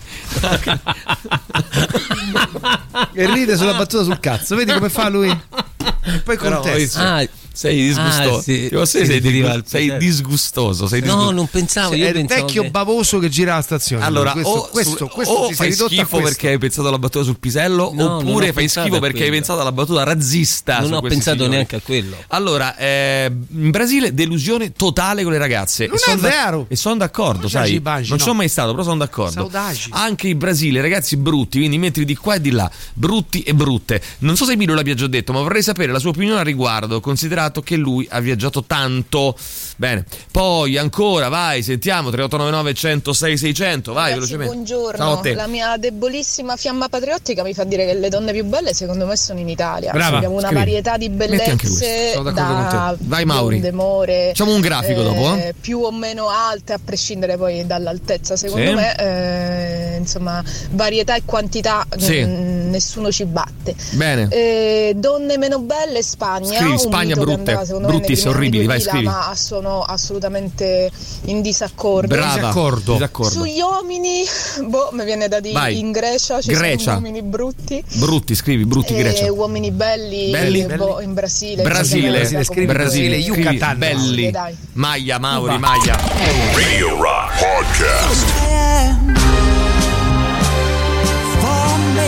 D: e ride sulla battuta sul cazzo, vedi come fa lui? E poi contesta.
C: Sei disgustoso. Sei disgustoso.
E: No, non pensavo.
D: È il vecchio bavoso che gira la stazione.
C: Allora,
D: questo
C: fai schifo perché hai pensato alla battuta sul pisello, oppure fai schifo perché hai pensato alla battuta razzista.
E: Non ho pensato neanche a quello.
C: Allora, in Brasile delusione totale con le ragazze.
D: Non è vero.
C: E sono d'accordo, sai. Non sono mai stato, però sono d'accordo. Anche in Brasile, ragazzi brutti, quindi metri di qua e di là, brutti e brutte. Non so se Emilio l'abbia già detto, ma vorrei sapere la sua opinione al riguardo, considerato che lui ha viaggiato tanto. Bene, poi ancora, vai, sentiamo 3899 106 600, vai.
Q: Ragazzi,
C: velocemente.
Q: Buongiorno,
C: ciao a te.
Q: La mia debolissima fiamma patriottica mi fa dire che le donne più belle secondo me sono in Italia.
C: Brava,
Q: abbiamo una varietà di bellezze da
C: vai Mauri,
Q: more,
C: facciamo un grafico dopo
Q: più o meno alte a prescindere poi dall'altezza, secondo me insomma varietà e quantità nessuno ci batte.
C: Bene.
Q: Donne meno belle, Spagna.
C: Scrivi Spagna brutte, bruttissime, orribili, vai scrivi.
Q: Ma sono assolutamente in disaccordo.
C: Disaccordo.
Q: Sugli uomini, mi viene da dire in Grecia ci sono uomini brutti.
C: Scrivi brutti Grecia.
Q: Uomini belli. In Brasile.
C: Brasile,
D: Yucatan.
C: Belli. Maya, Mauri, Maya.
B: Radio Rock Podcast.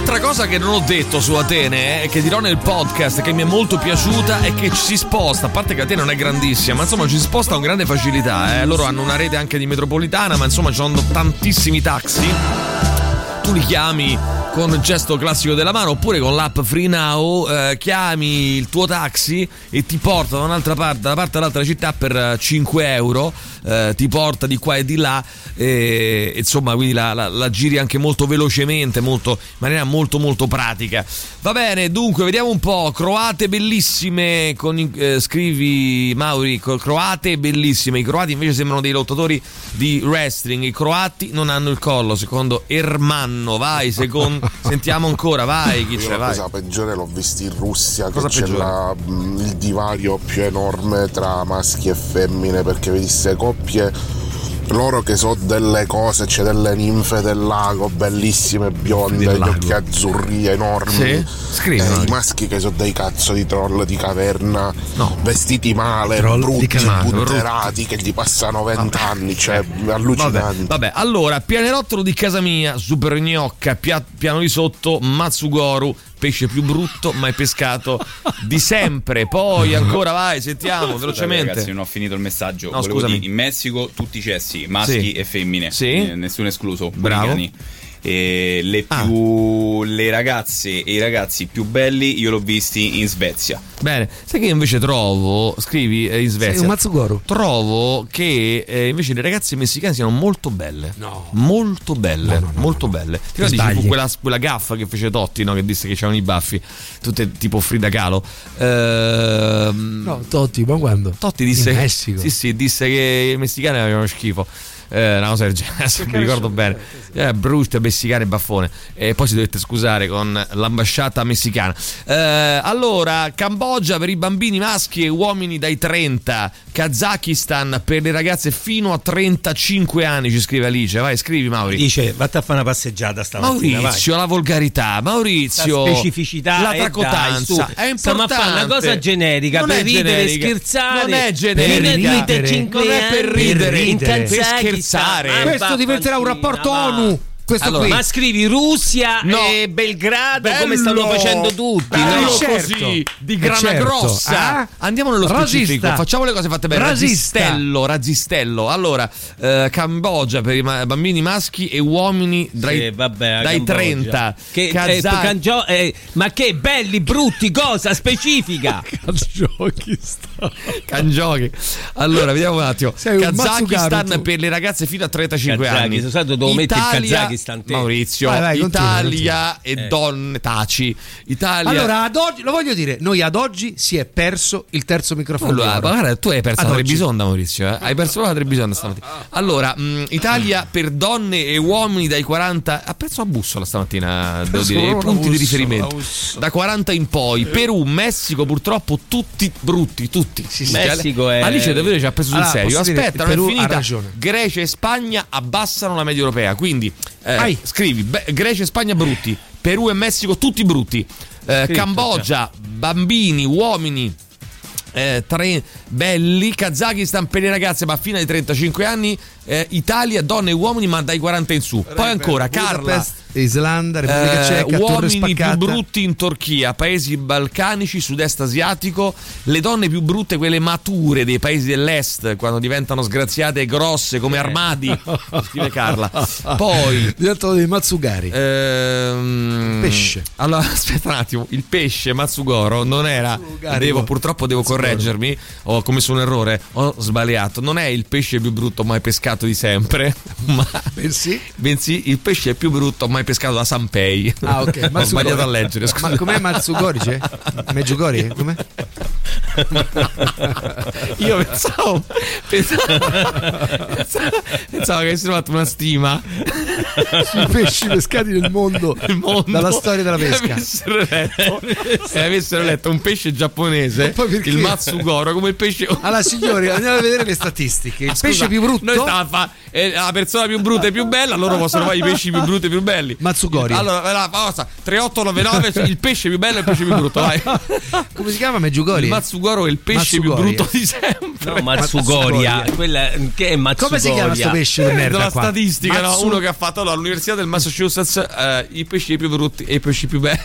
C: Un'altra cosa che non ho detto su Atene, che dirò nel podcast, che mi è molto piaciuta, è che ci si sposta, a parte che Atene non è grandissima, ma insomma ci si sposta con grande facilità. Loro hanno una rete anche di metropolitana, ma insomma ci sono tantissimi taxi. Tu li chiami con il gesto classico della mano, oppure con l'app Free Now chiami il tuo taxi e ti porta da un'altra parte, da una parte all'altra città per 5 euro, ti porta di qua e di là, insomma, quindi la giri anche molto velocemente, in maniera molto molto pratica. Va bene, dunque vediamo un po'. Croate bellissime, scrivi Mauri, croate bellissime. I croati invece sembrano dei lottatori di wrestling. I croati non hanno il collo, secondo Ermanno. Vai, sentiamo ancora, vai, chi c'è? Vai.
R: La cosa peggiore l'ho vista in Russia, cosa che peggiore? C'è il divario più enorme tra maschi e femmine, perché vedi queste coppie, loro che so delle cose, c'è delle ninfe del lago bellissime, bionde, gli occhi azzurri enormi, sì? I maschi che sono dei cazzo di troll di caverna, vestiti male, troll brutti, butterati, che gli passano 20 anni, cioè allucinanti.
C: Vabbè, allora, pianerottolo di casa mia, super gnocca, piano di sotto, Matsugoru, pesce più brutto mai pescato di sempre. Poi ancora, vai, sentiamo velocemente.
N: Ragazzi, non ho finito il messaggio. Volevo dire, in Messico tutti i cessi, maschi e femmine, nessuno escluso.
C: Bravo.
N: E le ragazze e i ragazzi più belli io l'ho visti in Svezia.
C: Bene, sai che io invece trovo, scrivi in Svezia,
D: sei un Mazzugoro.
C: Trovo che invece le ragazze messicane siano molto belle. Molto belle, molto belle. Ti ricordi quella gaffa che fece Totti, no? Che disse che c'erano i baffi, tutte tipo Frida Kahlo.
D: No, Totti, ma quando?
C: Totti disse
D: in Messico.
C: Sì, disse che i messicani avevano schifo. Una cosa del genere, mi ricordo bene. Brutto, messicano e baffone. E poi si dovette scusare con l'ambasciata messicana. Allora, Cambogia per i bambini maschi e uomini dai 30, Kazakistan per le ragazze fino a 35 anni, ci scrive Alice. Vai, scrivi, Mauri.
E: Dice, vatti a fare una passeggiata stamattina.
C: Maurizio, vai. La volgarità, Maurizio,
E: la specificità,
C: la tracotanza è importante.
E: Stiamo a fare una cosa generica,
C: non
E: per ridere, scherzare.
C: Non è generica,
E: non è per ridere,
C: per scherzare.
D: Questo diventerà un rapporto ONU.
E: Allora, ma scrivi Russia e Belgrado, come stanno facendo tutti,
C: no? Così di grana grossa. Andiamo nello specifico, facciamo le cose fatte bene. Razzistello. Allora, Cambogia per i bambini maschi e uomini dai 30.
E: Ma che belli, brutti, cosa specifica?
C: Cangiochi. Allora, vediamo un attimo. Kazakistan per le ragazze fino a 35 anni.
E: Devo mettere il Kazakistan.
C: Maurizio,
D: vai,
C: Italia
D: continua.
C: E donne taci. Italia.
D: Allora, ad oggi, lo voglio dire, noi ad oggi si è perso il terzo microfono.
C: Allora, guarda, tu hai perso la Trebisonda, Maurizio. Hai perso la Trebisonda stamattina. Allora, Italia per donne e uomini dai 40. Ha perso la bussola stamattina, devo dire, i punti di riferimento. Da 40 in poi. Perù, Messico, purtroppo tutti brutti, tutti.
E: Messico è.
C: Alice davvero ci ha preso sul serio. Aspetta, non è finita.
D: Grecia
C: e Spagna abbassano la media europea. Quindi scrivi Grecia e Spagna brutti, Perù e Messico tutti brutti, Cambogia bambini, uomini belli, Kazakistan per le ragazze ma fino ai 35 anni, Italia donne e uomini ma dai 40 in su. Poi ancora Carla,
D: Islanda, Repubblica Ceca,
C: uomini più brutti in Turchia, paesi balcanici, sud-est asiatico, le donne più brutte, quelle mature dei paesi dell'est, quando diventano sgraziate e grosse come armadi, scrive Carla. Poi
D: diventano dei Matsugari. Pesce.
C: Allora, aspetta un attimo, il pesce Matsugoro non era, purtroppo devo correggermi, ho commesso un errore, ho sbagliato, non è il pesce più brutto mai pescato di sempre, ma bensì il pesce più brutto mai pescato da Sanpei.
D: Ok,
C: ho sbagliato a leggere, scusa.
D: Ma com'è Matsugori? Meggiugori? Com'è?
C: Io pensavo che avessero fatto una stima
D: sui pesci pescati nel mondo dalla storia della pesca,
C: e avessero letto un pesce giapponese, il Matsugoro, come il pesce.
D: Allora signori, andiamo a vedere le statistiche. Il pesce più brutto,
C: noi la persona più brutta e più bella, loro possono fare i pesci più brutti e più belli.
D: Matsugori.
C: Allora, 3899, il pesce più bello e il pesce più brutto, vai.
D: Come si chiama? Meggiugori?
C: Il Matsugoro è il pesce più brutto di sempre.
E: No, Mazzugoria. Quella che è Mazzugoria.
D: Come si chiama sto pesce di merda
C: la
D: qua?
C: statistica, no? Uno che ha fatto all'Università del Massachusetts i pesci più brutti e i pesci più belli.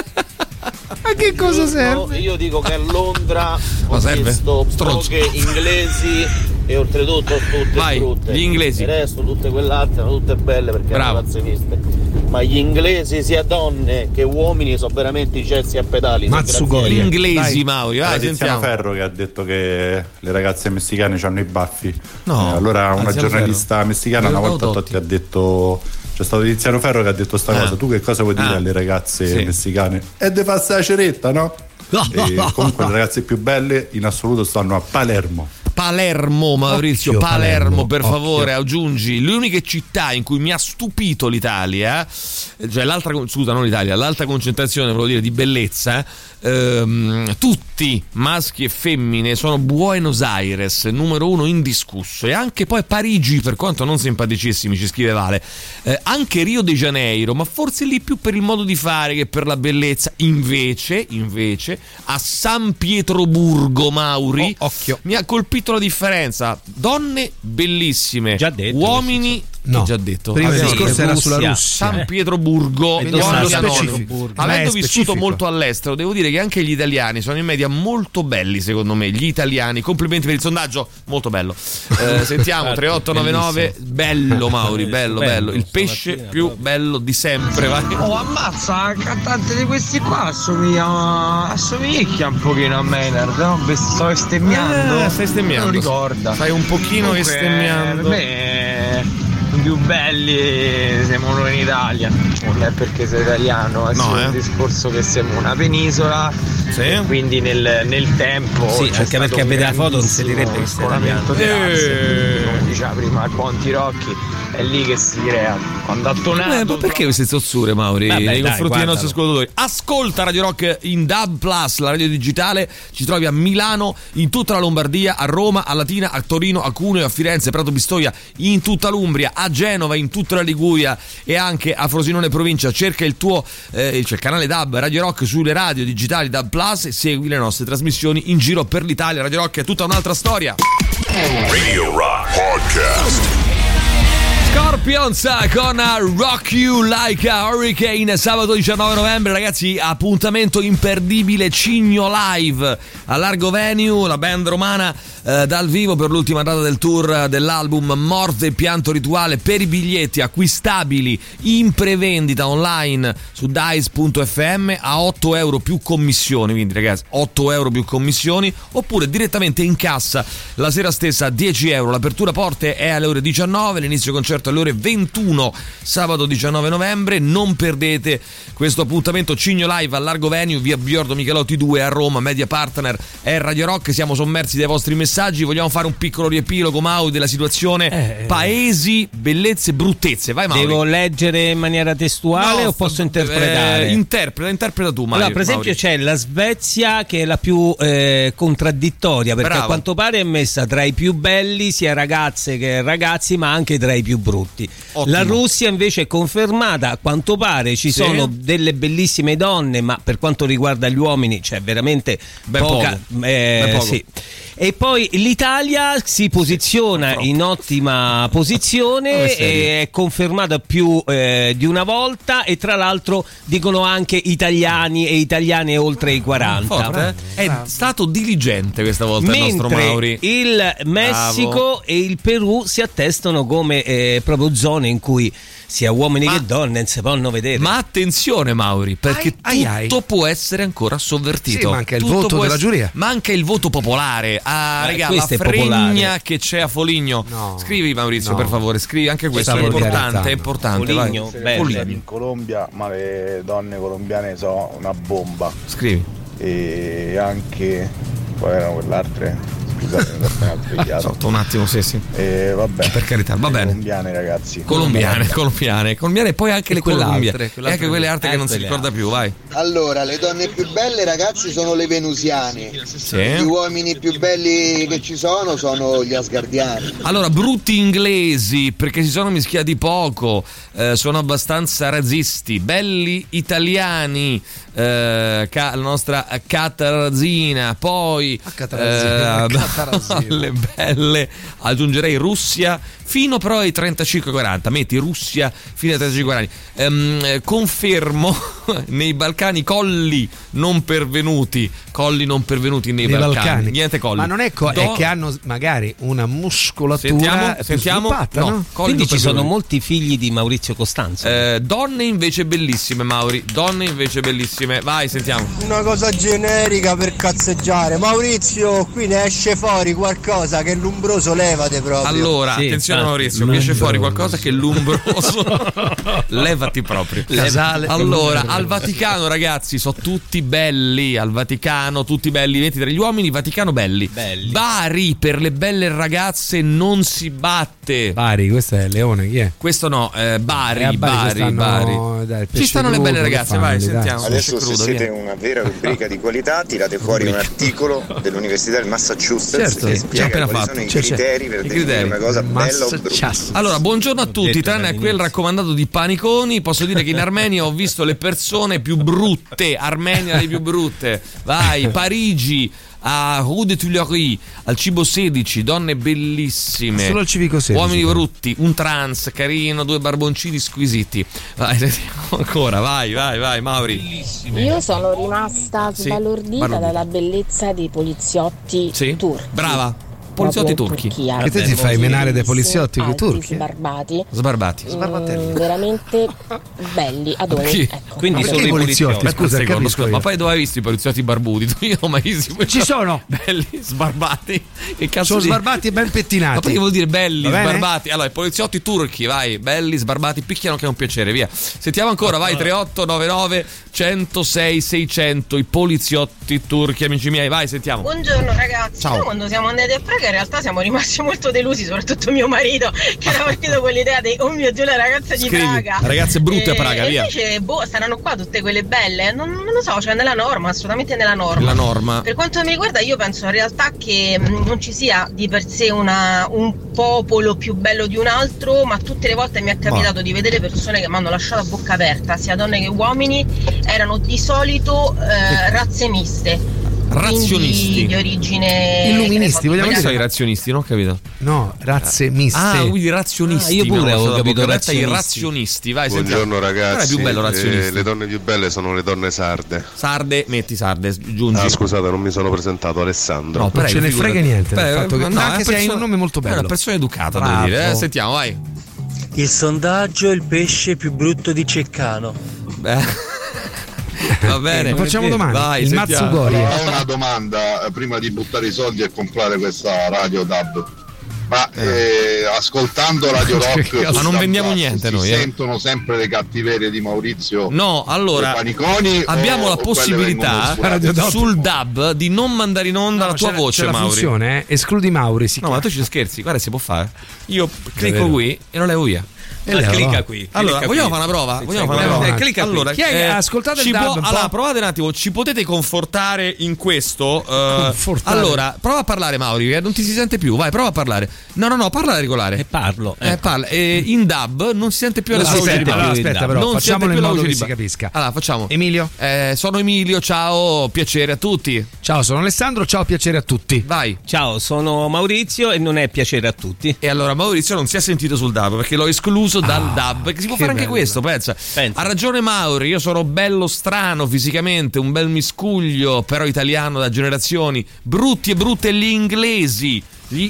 D: A che cosa serve?
J: Io dico che a Londra ho visto poche inglesi e oltretutto tutte brutte.
C: Gli inglesi.
J: Il resto tutte quell'altre sono tutte belle perché hanno razze viste. Ma gli inglesi sia donne che uomini sono veramente i cessi a pedali.
C: Gli inglesi, Mauri,
S: Tiziano Ferro che ha detto che le ragazze messicane hanno i baffi.
C: No,
S: allora una giornalista messicana una volta ti ha detto, c'è stato Tiziano Ferro che ha detto sta cosa, tu che cosa vuoi dire alle ragazze messicane? E de fassa la ceretta, no? E comunque le ragazze più belle in assoluto stanno a Palermo.
C: Palermo, Maurizio, Palermo, per favore, aggiungi le uniche città in cui mi ha stupito l'Italia, cioè l'altra concentrazione, volevo dire, di bellezza, tutti maschi e femmine, sono Buenos Aires, numero 1 indiscusso, e anche poi Parigi, per quanto non simpaticissimi, ci scrive Vale, anche Rio de Janeiro, ma forse lì più per il modo di fare che per la bellezza. Invece a San Pietroburgo, Mauri, mi ha colpito la differenza, donne bellissime,
E: già detto,
C: uomini già detto,
D: prima il discorso era sulla Russia.
C: San Pietroburgo, avendo vissuto molto all'estero, devo dire che anche gli italiani sono in media molto belli, secondo me. Gli italiani, complimenti per il sondaggio, molto bello. Sentiamo 3899, bello Mauri, bello, il pesce più bello di sempre. Vai.
P: Oh, ammazza, il cantante di questi qua assomiglia un pochino a Maynard, no? Sto bestemmiando.
C: Stai stemmiando.
P: Non ricorda.
C: Stai un pochino bestemmiando.
P: Più belli siamo noi in Italia, non è perché sei italiano, è solo il discorso che siamo una penisola, quindi nel tempo
E: anche perché a vedere la foto non si direbbe che sei italiano.
P: Come diceva prima il buon Tirocchi, è lì che si crea quando ha tonato.
C: Ma perché queste zozzure, Mauri, nei confronti dei nostri ascoltatori? Ascolta Radio Rock in DAB+, la radio digitale. Ci trovi a Milano, in tutta la Lombardia, a Roma, a Latina, a Torino, a Cuneo, a Firenze, Prato Pistoia, in tutta l'Umbria, a Genova, in tutta la Liguria e anche a Frosinone provincia. cerca il tuo il canale DAB Radio Rock sulle radio digitali DAB Plus e segui le nostre trasmissioni in giro per l'Italia. Radio Rock è tutta un'altra storia.
B: Radio Rock Podcast.
C: Scorpions con Rock You Like a Hurricane, sabato 19 novembre, ragazzi, appuntamento imperdibile, Cigno Live a Largo Venue, la band romana dal vivo per l'ultima data del tour dell'album Morte e Pianto Rituale. Per i biglietti acquistabili in prevendita online su dice.fm a €8 più commissioni, quindi ragazzi €8 più commissioni, oppure direttamente in cassa la sera stessa a €10. L'apertura porte è alle ore 19, l'inizio concerto alle ore 21 sabato 19 novembre. Non perdete questo appuntamento, Cigno Live a Largo Venue, via Biordo Michelotti 2 a Roma. Media partner è Radio Rock. Siamo sommersi dai vostri messaggi, vogliamo fare un piccolo riepilogo, Mauri, della situazione paesi, bellezze, bruttezze. Vai, Mauri.
E: Devo leggere in maniera testuale o posso interpretare?
C: Interpreta tu, Mauri.
E: Allora, per esempio c'è la Svezia che è la più contraddittoria, perché a quanto pare è messa tra i più belli sia ragazze che ragazzi, ma anche tra i più brutti. Ottimo. La Russia invece è confermata, a quanto pare ci sono delle bellissime donne, ma per quanto riguarda gli uomini c'è veramente poca. Sì. E poi l'Italia si posiziona in ottima posizione, è confermata più di una volta, e tra l'altro dicono anche italiani e italiane oltre i 40.
C: È stato diligente questa volta.
E: Mentre
C: il nostro Mauri.
E: Il Messico e il Perù si attestano come proprio zone in cui sia uomini che donne non si possono vedere.
C: Ma attenzione, Mauri, perché tutto può essere ancora sovvertito.
D: Sì, manca il voto della giuria.
C: Manca il voto popolare. Raga, la fregna che c'è a Foligno. No. Scrivi, Maurizio, per favore, scrivi anche questo. È importante, è importante.
G: Foligno, in Colombia, ma le donne colombiane sono una bomba.
C: Scrivi.
G: E anche poi erano quell'altre. Scusate,
C: sotto un attimo, sì.
G: Vabbè.
C: Per carità, va bene.
G: Colombiane, ragazzi.
C: Colombiane e poi anche le colombiane. E anche quelle altre che non si ricorda più, vai.
T: Allora, le donne più belle, ragazzi, sono le venusiane.
C: Sì.
T: Gli uomini più belli che ci sono gli asgardiani.
C: Allora, brutti inglesi, perché si sono mischiati poco, sono abbastanza razzisti. Belli italiani, la nostra Catarzina, poi alle belle aggiungerei Russia fino però ai 35-40. Metti Russia fino ai 35-40. Confermo nei Balcani colli non pervenuti nei Balcani. Niente colli.
D: Ma non è è che hanno magari una muscolatura
C: sentiamo
D: sviluppata, no?
E: Quindi ci sono molti figli di Maurizio Costanzo.
C: Donne invece bellissime, Mauri. Donne invece bellissime. Vai, sentiamo.
P: Una cosa generica per cazzeggiare. Maurizio, qui ne esce fuori qualcosa che è l'umbroso, levate proprio.
C: Allora, attenzione Maurizio, mi esce fuori qualcosa che è l'umbroso. Levati proprio.
D: Casale.
C: Allora, al Vaticano, ragazzi, sono tutti belli. Al Vaticano, tutti belli. Metti tra gli uomini, Vaticano belli. Bari, per le belle ragazze non si batte.
D: Bari, questo è Leone, chi è?
C: Questo no, Bari.
D: Dai,
C: ci stanno le belle ragazze, vai, sentiamo.
U: Adesso se siete una vera rubrica di qualità, tirate fuori un articolo dell'Università del Massachusetts che spiega quali sono i criteri per definire una cosa bella o brutta.
C: Allora, buongiorno a tutti, tranne a quel raccomandato di paniconi. Posso dire che in Armenia ho visto le persone più brutte. Armenia le più brutte. Vai, Parigi, a Rue de Tuileries, al cibo 16, donne bellissime.
D: Solo al civico 16.
C: Uomini brutti, un trans carino, 2 barboncini squisiti. Vai, sentiamo ancora, vai, Mauri.
V: Io sono rimasta sbalordita dalla bellezza dei poliziotti turchi.
C: Brava. Poliziotti turchi.
D: Che te ti fai menare dei poliziotti turchi?
V: Sbarbati. Veramente belli, adori. Ecco.
E: Quindi sono i poliziotti.
C: Scusa, ma poi dove hai visto i poliziotti barbuti? Io non ho mai visto.
D: Ci sono
C: belli sbarbati. Che cazzo
D: sono sbarbati e ben pettinati.
C: Ma perché vuol dire belli sbarbati? Allora, i poliziotti turchi, vai, belli sbarbati, picchiano che è un piacere, via. Sentiamo ancora, vai, 3899 106 600, i poliziotti turchi, amici miei, vai, sentiamo.
W: Buongiorno ragazzi.
C: Ciao.
W: Noi quando siamo andati a Praga in realtà siamo rimasti molto delusi, soprattutto mio marito, che era partito con l'idea di oh mio Dio, la ragazza di Praga,
C: ragazze brutte a Praga, via.
W: E invece saranno qua tutte quelle belle, non lo so, cioè nella norma, assolutamente nella norma.
C: La norma.
W: Per quanto mi riguarda, io penso in realtà che non ci sia di per sé un popolo più bello di un altro, ma tutte le volte mi è capitato di vedere persone che mi hanno lasciato a bocca aperta, sia donne che uomini, erano di solito razze miste.
C: Razionisti
W: di origine
D: illuministi, vogliamo dire?
C: Sono i razionisti, non ho capito.
D: No, razze miste.
C: Quindi razionisti.
E: Io pure ho capito
C: i razionisti. Vai,
U: buongiorno ragazzi.
C: Più bello razionista.
U: Le donne più belle sono le donne sarde.
C: Metti sarde, giungi.
U: Scusate, non mi sono presentato, Alessandro.
D: No, non ce ne frega niente. Anche se hai un nome molto bello.
C: È una persona educata, devo dire. Sentiamo, vai.
X: Il sondaggio è il pesce più brutto di Ceccano.
C: Va bene,
D: facciamo domani.
C: Vai,
D: il Mazzugori.
U: Ho una domanda prima di buttare i soldi e comprare questa radio DAB. Ma ascoltando Radio Rock,
C: ma non vendiamo niente
U: si
C: noi.
U: Sentono sempre le cattiverie di Maurizio.
C: No, allora
U: paniconi,
C: abbiamo la possibilità sul DAB di non mandare in onda la tua voce,
D: c'è
C: Mauri.
D: La funzione, escludi Mauri.
C: No, ma tu ci scherzi, guarda, si può fare. Io clicco qui e lo levo via.
E: Clicca qui.
C: Allora, vogliamo fare una prova?
E: Clicca qui.
C: Allora,
D: chi è? Ascoltate il DAB.
C: Allora, provate un attimo, ci potete confortare in questo? Allora, prova a parlare, Mauri, non ti si sente più. Vai, prova a parlare. No, parla regolare.
E: E parlo.
C: Parla. In DAB non si sente più la voce di Mauri.
D: Aspetta, però,
C: non
D: facciamolo in modo che si capisca.
C: Allora, facciamo.
D: Emilio?
C: Sono Emilio, ciao, piacere a tutti.
D: Ciao, sono Alessandro, ciao, piacere a tutti.
C: Vai.
E: Ciao, sono Maurizio e non è piacere a tutti.
C: E allora Maurizio non si è sentito sul DAB perché l'ho escluso dal DAB. Perché si può fare anche questo, pensa. Ha ragione Mauri, io sono bello strano fisicamente, un bel miscuglio, però italiano da generazioni. Brutti e brutte gli inglesi.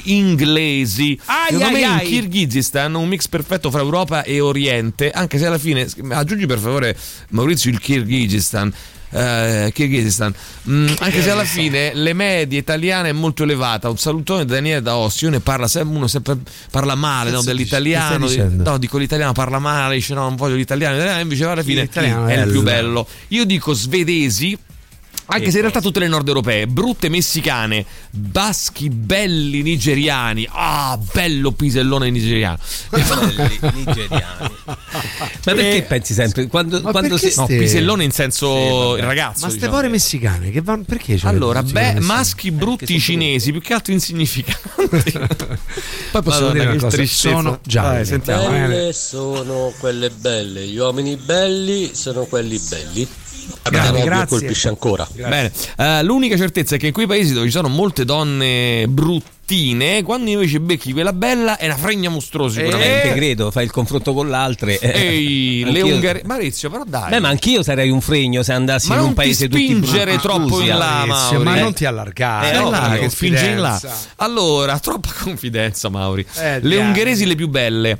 C: Secondo me in Kirghizistan un mix perfetto fra Europa e Oriente, anche se alla fine aggiungi per favore Maurizio il Kirghizistan. Anche se alla fine le medie italiane è molto elevata. Un salutone da Daniele da Ossi. Uno sempre parla male dell'italiano, dico l'italiano parla male, dice no, non voglio l'italiano, invece alla fine è il più bello. Io dico svedesi, anche se in realtà tutte le nord europee, brutte messicane, baschi belli nigeriani, bello pisellone nigeriano.
E: Belli nigeriani. Ma perché pensi sempre quando si...
C: No, pisellone in senso il ragazzo.
D: Ma ste pore messicane che vanno perché?
C: Allora, maschi brutti cinesi, più che altro insignificanti.
D: Poi posso dire una cosa, sono già
X: belle sono quelle belle, gli uomini belli sono quelli belli.
D: Grazie.
A: Colpisce ancora.
C: Bene, l'unica certezza è che in quei paesi dove ci sono molte donne brutte, quando invece becchi quella bella è una fregna mostruosa sicuramente.
E: Credo, fai il confronto con le altre.
C: Le Ungherie. Maurizio, però dai.
E: Beh, ma anch'io sarei un fregno se andassi in un paese tutti
C: spingere troppo in là, Mauri.
D: Ma non ti allargare.
C: Che spingi in là. Allora, troppa confidenza, Mauri. Le ungheresi le più belle.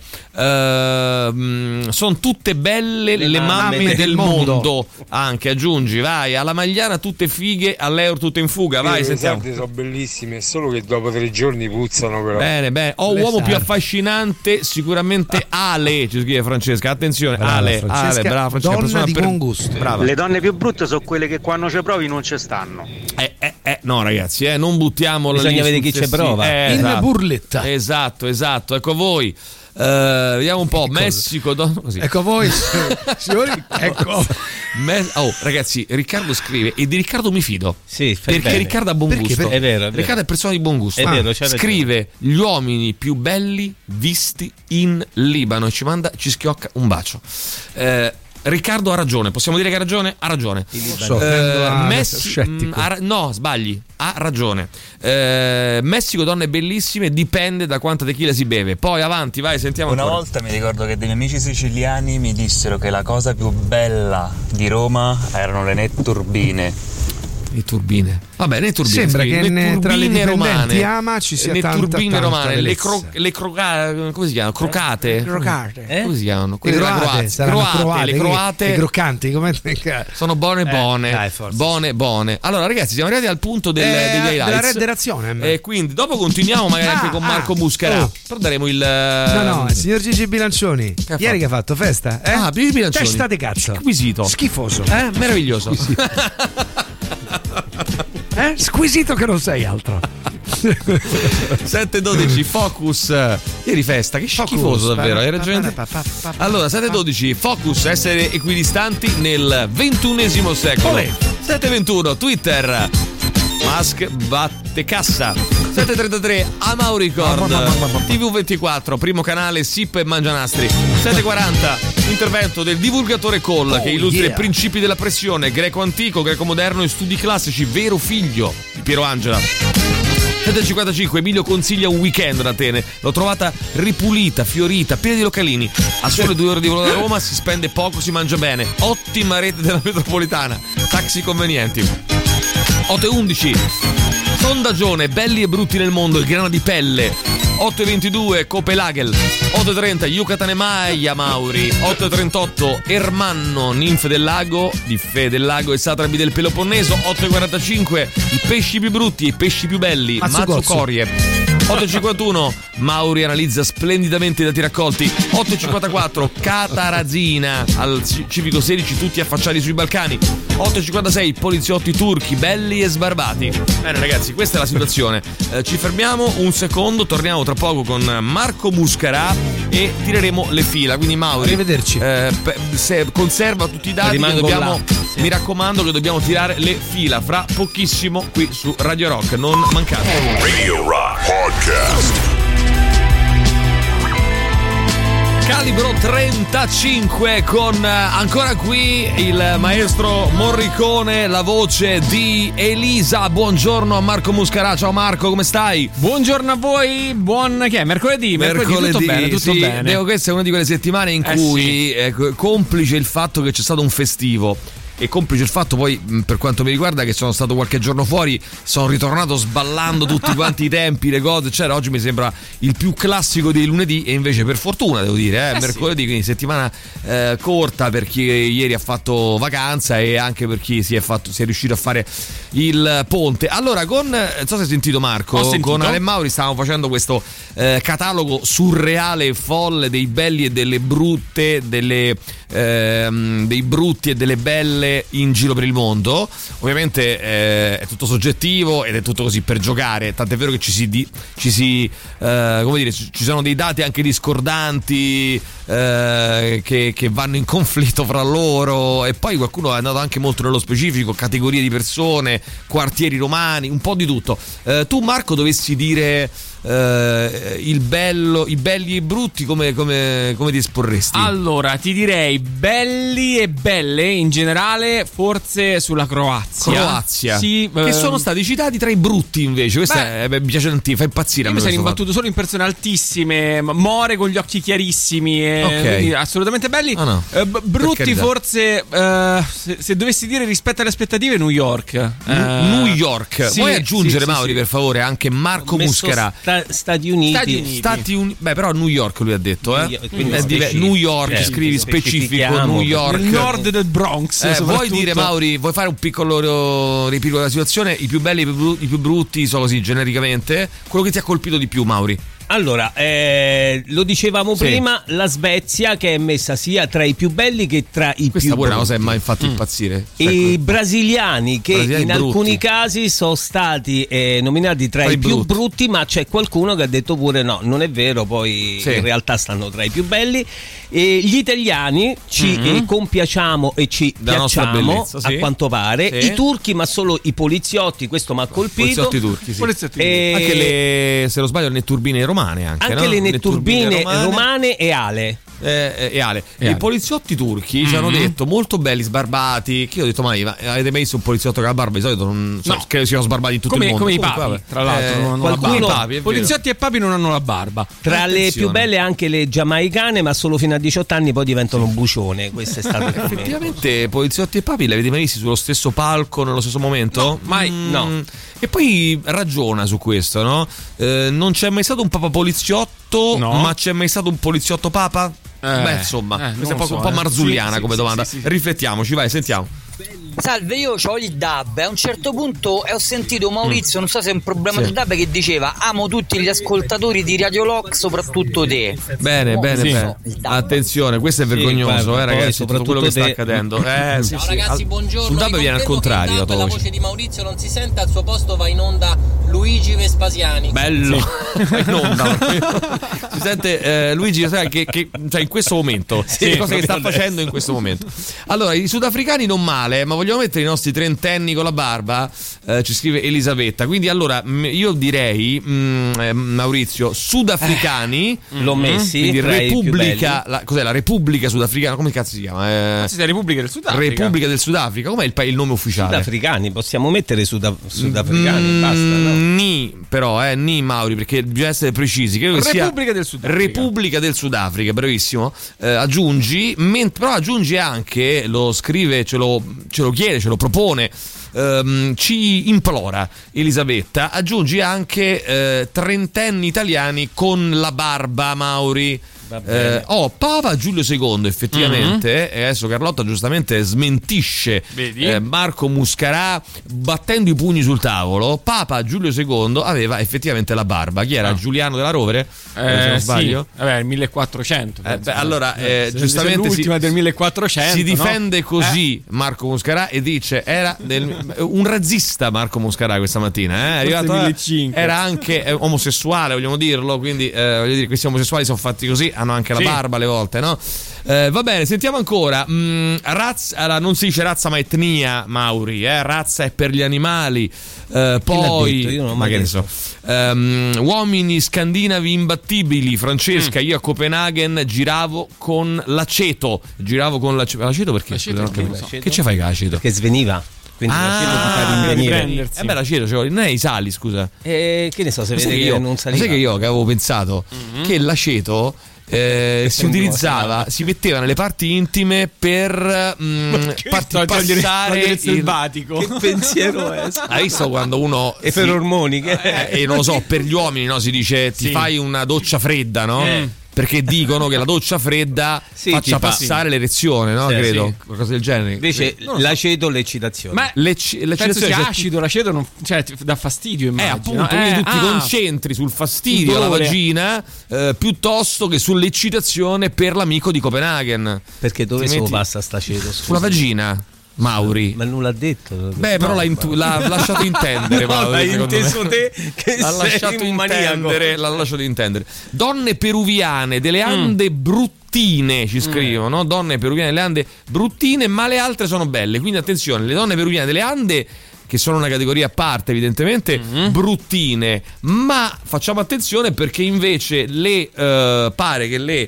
C: Sono tutte belle le mamme del mondo. Anche aggiungi, vai, alla Magliana tutte fighe, all'Euro tutte in fuga. Vai, sentiamo.
F: Sono bellissime, solo che dopo 3 giorni puzzano però.
C: Bene. Uomo più affascinante sicuramente Ale, ci scrive Francesca. Attenzione, Ale, brava Francesca,
D: donna di buon gusto.
C: Brava.
J: Le donne più brutte sono quelle che quando ci provi non ci stanno.
C: No ragazzi, non buttiamo la
E: bisogna vedere chi ci prova.
D: In burletta.
C: Esatto, ecco voi. Vediamo un po'. Messico, così.
D: Ecco voi, signori. Ecco.
C: Ragazzi, Riccardo scrive e di Riccardo mi fido.
E: Sì,
C: perché
E: bene.
C: Riccardo ha buon gusto.
E: È vero.
C: Riccardo è persona di buon gusto.
E: È vero,
C: scrive gli uomini più belli visti in Libano e ci schiocca un bacio. Riccardo ha ragione, possiamo dire che ha ragione? Ha ragione. No, sbagli. Ha ragione. Messico, donne bellissime, dipende da quanta tequila si beve. Poi avanti, vai, sentiamo
H: Una
C: ancora.
H: volta mi ricordo che dei miei amici siciliani mi dissero che la cosa più bella di Roma erano le netturbine.
C: Le turbine. Vabbè, le turbine.
D: Sembra che
C: tra le
D: dipendenti Ama ci sia tanta
C: turbine romane,
D: bellezza.
C: le come si chiamano? Crocate?
D: Come
C: si chiamano?
D: Le croate. Le croccanti,
C: sono buone. Buone. Allora, ragazzi, siamo arrivati al punto degli highlights.
D: Della redazione.
C: E quindi dopo continuiamo magari anche con Marco Muscarà. Però daremo il
D: il signor Gigi Bilancioni. Ieri che ha fatto festa?
C: Gigi Bilancioni.
D: Testa di cazzo.
C: Squisito.
D: Schifoso.
C: Meraviglioso.
D: Squisito che non sei altro.
C: 7:12 Focus. Ieri festa, che schifoso davvero, hai ragione. Allora 7:12 Focus, essere equidistanti nel XXI secolo. 7:21 Twitter, Musk batte cassa. 7:33 Amauricord, TV24 primo canale, Sip e Mangianastri. 7:40 intervento del divulgatore Cole che illustra i principi della pressione, greco antico, greco moderno e studi classici, vero figlio di Piero Angela. 7:55 Emilio consiglia un weekend ad Atene, l'ho trovata ripulita, fiorita, piena di localini, a sole 2 ore di volo da Roma, si spende poco, si mangia bene, ottima rete della metropolitana, taxi convenienti. 8:11 Sondaggione, belli e brutti nel mondo, il grano di pelle. 8:22 Copenaghen. 8:30 Yucatan e Maya Mauri. 8:38 Ermanno, ninfe del lago, diffe del lago e satrapi del Peloponneso. 8:45 i pesci più brutti e i pesci più belli, Mazzucorie. 8:51 Mauri analizza splendidamente i dati raccolti. 8:54 Catarazina, al civico 16 tutti affacciati sui Balcani. 8:56 poliziotti turchi belli e sbarbati. Bene ragazzi, questa è la situazione. Ci fermiamo un secondo, torniamo tra poco con Marco Muscarà e tireremo le fila. Quindi Mauri,
D: arrivederci.
C: Se conserva tutti i dati che dobbiamo, mi raccomando che dobbiamo tirare le fila fra pochissimo qui su Radio Rock, non mancate.
B: Radio Rock Podcast.
C: Calibro 35 con ancora qui il maestro Morricone, la voce di Elisa. Buongiorno a Marco Muscarà. Ciao Marco, come stai?
I: Buongiorno a voi. Che è? Mercoledì. Tutto bene, tutto bene.
C: Questa è una di quelle settimane in cui complice il fatto che c'è stato un festivo e complice il fatto poi, per quanto mi riguarda, che sono stato qualche giorno fuori, sono ritornato sballando tutti quanti i tempi, le cose, eccetera. Oggi mi sembra il più classico dei lunedì e invece per fortuna devo dire mercoledì, quindi settimana corta per chi ieri ha fatto vacanza e anche per chi si è riuscito a fare il ponte. Allora, non so se hai sentito Marco, con Ale Mauri stavamo facendo questo catalogo surreale e folle dei belli e delle brutte, dei brutti e delle belle in giro per il mondo. Ovviamente è tutto soggettivo ed è tutto così per giocare, tant'è vero che ci sono dei dati anche discordanti che vanno in conflitto fra loro, e poi qualcuno è andato anche molto nello specifico, categorie di persone, quartieri romani, un po' di tutto. Tu Marco dovessi dire i belli e i brutti, come ti esporresti?
I: Allora ti direi belli e belle in generale, forse sulla Croazia.
C: Sì, che sono stati citati tra i brutti invece. Questa mi piace tantissimo, fa impazzire.
I: Io mi sono imbattuto solo in persone altissime, More con gli occhi chiarissimi, quindi assolutamente belli. Brutti forse, se dovessi dire rispetto alle aspettative, New York.
C: New York.
I: Sì,
C: puoi aggiungere, Mauri, per favore, anche Marco Muscara.
E: Stati Uniti.
C: Beh, però New York lui ha detto, New York, scrivi specifico, New York.
I: Nel nord del Bronx.
C: Vuoi dire, Mauri, vuoi fare un piccolo riepilogo della situazione? I più belli, i più brutti, so così genericamente. Quello che ti ha colpito di più, Mauri?
E: Allora, lo dicevamo prima, la Svezia che è messa sia tra i più belli che tra i
C: Questa
E: più
C: pure è una
E: brutti.
C: cosa che mi ha fatto impazzire.
E: I brasiliani che in alcuni casi sono stati nominati tra i più brutti, ma c'è qualcuno che ha detto pure no, non è vero, poi in realtà stanno tra i più belli. E gli italiani ci compiacciamo e ci piacciamo, a quanto pare. I turchi, ma solo i poliziotti, questo mi ha colpito.
C: Poliziotti turchi, anche le, se non sbaglio, le turbine romane. Anche
E: le netturbine romane e Ale.
C: I poliziotti turchi ci hanno detto molto belli, sbarbati. Che io ho detto, ma avete mai visto un poliziotto con la barba? Di solito non credo siano sbarbati in tutto il mondo.
I: Come i papi, tra l'altro, non hanno la barba. Poliziotti e papi non hanno la barba.
E: Tra le più belle anche le giamaicane, ma solo fino a 18 anni poi diventano un bucione. Questo è stato
C: effettivamente poliziotti e papi li avete mai visti sullo stesso palco nello stesso momento?
E: No.
C: E poi ragiona su questo, no? Non c'è mai stato un papa poliziotto, ma c'è mai stato un poliziotto papa? Beh, insomma, questa è un po' marzulliana come domanda. Riflettiamoci, vai, sentiamo.
A: Salve, io ho il DAB. A un certo punto ho sentito Maurizio, non so se è un problema del DAB, che diceva: amo tutti gli ascoltatori di Radio Lock, soprattutto te.
C: Bene. Attenzione, questo è vergognoso, ragazzi, tutto quello che sta accadendo.
K: Ciao ragazzi, buongiorno.
C: Sul DAB viene al contrario.
K: La voce di Maurizio non si sente, al suo posto va in onda Luigi Vespasiani.
C: Bello. In onda. Si sente Luigi che cioè in questo momento, le cose che sta facendo in questo momento. Allora, i sudafricani non male, ma vogliamo mettere i nostri trentenni con la barba? Ci scrive Elisabetta. Quindi allora io direi, Maurizio, sudafricani
E: l'ho messi,
C: quindi Repubblica, cos'è la Repubblica Sudafricana? Come cazzo si chiama?
I: La Repubblica del Sudafrica.
C: Repubblica del Sudafrica. Com'è il nome ufficiale?
E: Sudafricani, possiamo mettere sudafricani, basta, no?
C: Ni Mauri, perché bisogna essere precisi. Credo che
I: Repubblica del Sudafrica.
C: Repubblica del Sudafrica, bravissimo. Aggiungi, però aggiungi anche, lo scrive, ce lo chiede, ce lo propone, ci implora Elisabetta, aggiungi anche trentenni italiani con la barba, Mauri. Papa Giulio II effettivamente, e adesso Carlotta giustamente smentisce Marco Muscarà battendo i pugni sul tavolo. Papa Giulio II aveva effettivamente la barba. Chi era? Giuliano della Rovere? Se non sbaglio.
I: Vabbè, 1400.
C: Allora giustamente
I: l'ultima del 1400
C: si difende così Marco Muscarà e dice era un razzista Marco Muscarà questa mattina, è arrivato 1500. Era anche omosessuale, vogliamo dirlo, quindi voglio dire, questi omosessuali sono fatti così, hanno anche la barba alle volte, no? Va bene, sentiamo ancora. Razza, non si dice razza ma etnia, Mauri, razza è per gli animali. Poi ma che ne so, uomini scandinavi imbattibili. Francesca, io a Copenaghen giravo con l'aceto. L'aceto perché? Che ci fai con l'aceto?
E: Che sveniva. Quindi
C: l'aceto non è i sali, scusa.
E: Che ne so, se vede che non saliva.
C: Sai che io che avevo pensato che l'aceto si utilizzava, si metteva nelle parti intime per passare
I: il selvatico.
E: Che pensiero è?
C: Hai visto quando uno
E: e per ormoni
C: e non lo so, per gli uomini, no, si dice ti fai una doccia fredda, no? Perché dicono che la doccia fredda faccia passare l'erezione, no? Credo, qualcosa del genere.
E: Invece l'aceto, l'eccitazione.
I: Ma penso sia acido, l'aceto non, cioè ti dà fastidio, immagino.
C: Appunto, quindi tu ti concentri sul fastidio alla vagina piuttosto che sull'eccitazione per l'amico di Copenaghen.
E: Perché dove si passa st'aceto?
C: Sulla vagina. Mauri,
E: ma non l'ha detto.
C: Beh, però l'ha lasciato intendere. Mauri,
E: l'hai inteso te che
C: l'ha lasciato intendere. L'ha lasciato intendere. Donne peruviane delle Ande bruttine, ci scrivono, no? Donne peruviane delle Ande bruttine, ma le altre sono belle. Quindi attenzione, le donne peruviane delle Ande che sono una categoria a parte evidentemente, bruttine, ma facciamo attenzione perché invece pare che le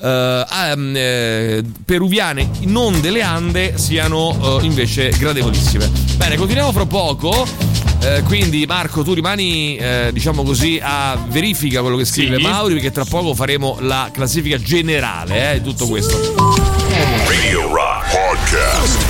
C: peruviane non delle Ande siano invece gradevolissime. Bene, continuiamo fra poco. Quindi Marco, tu rimani diciamo così a verifica quello che scrive Mauri, perché tra poco faremo la classifica generale di tutto questo.
B: Radio Rock Podcast.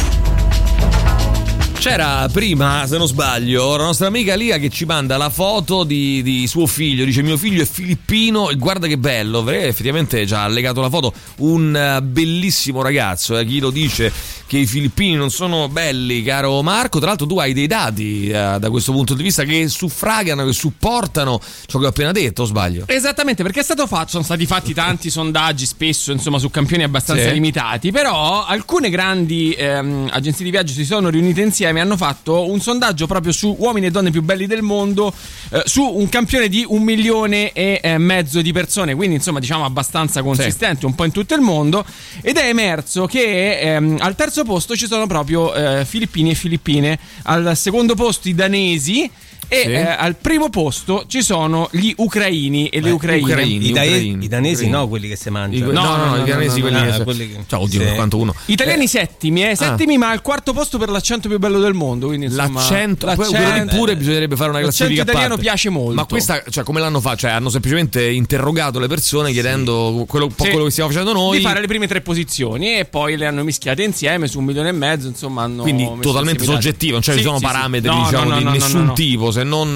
C: C'era prima, se non sbaglio, la nostra amica Lia che ci manda la foto di suo figlio. Dice: mio figlio è filippino e guarda che bello. Perché effettivamente ci ha allegato la foto. Un bellissimo ragazzo. Chi lo dice che i filippini non sono belli, caro Marco? Tra l'altro tu hai dei dati da questo punto di vista che suffragano, che supportano ciò che ho appena detto, o sbaglio?
I: Esattamente, perché sono stati fatti tanti sondaggi, spesso insomma su campioni abbastanza limitati, però alcune grandi agenzie di viaggio si sono riunite insieme, hanno fatto un sondaggio proprio su uomini e donne più belli del mondo, su un campione di 1,5 milioni di persone, quindi insomma diciamo abbastanza consistente, un po' in tutto il mondo, ed è emerso che al terzo posto ci sono proprio filippini e filippine, al secondo posto i danesi e al primo posto ci sono gli ucraini e le ucraine.
E: I danesi no, quelli che si mangiano.
C: No, i danesi quelli che... Ciao, oddio, quanto uno.
I: Italiani settimi, ma al quarto posto per l'accento più bello del mondo, quindi insomma,
C: l'accento pure bisognerebbe fare una classifica a parte.
I: L'italiano piace molto.
C: Ma questa, cioè, come l'hanno fatto? Cioè, hanno semplicemente interrogato le persone chiedendo quello che stiamo facendo noi,
I: di fare le prime 3 posizioni e poi le hanno mischiate insieme su 1,5 milioni, insomma hanno
C: quindi totalmente soggettivo, non ci sono parametri di nessun tipo, se non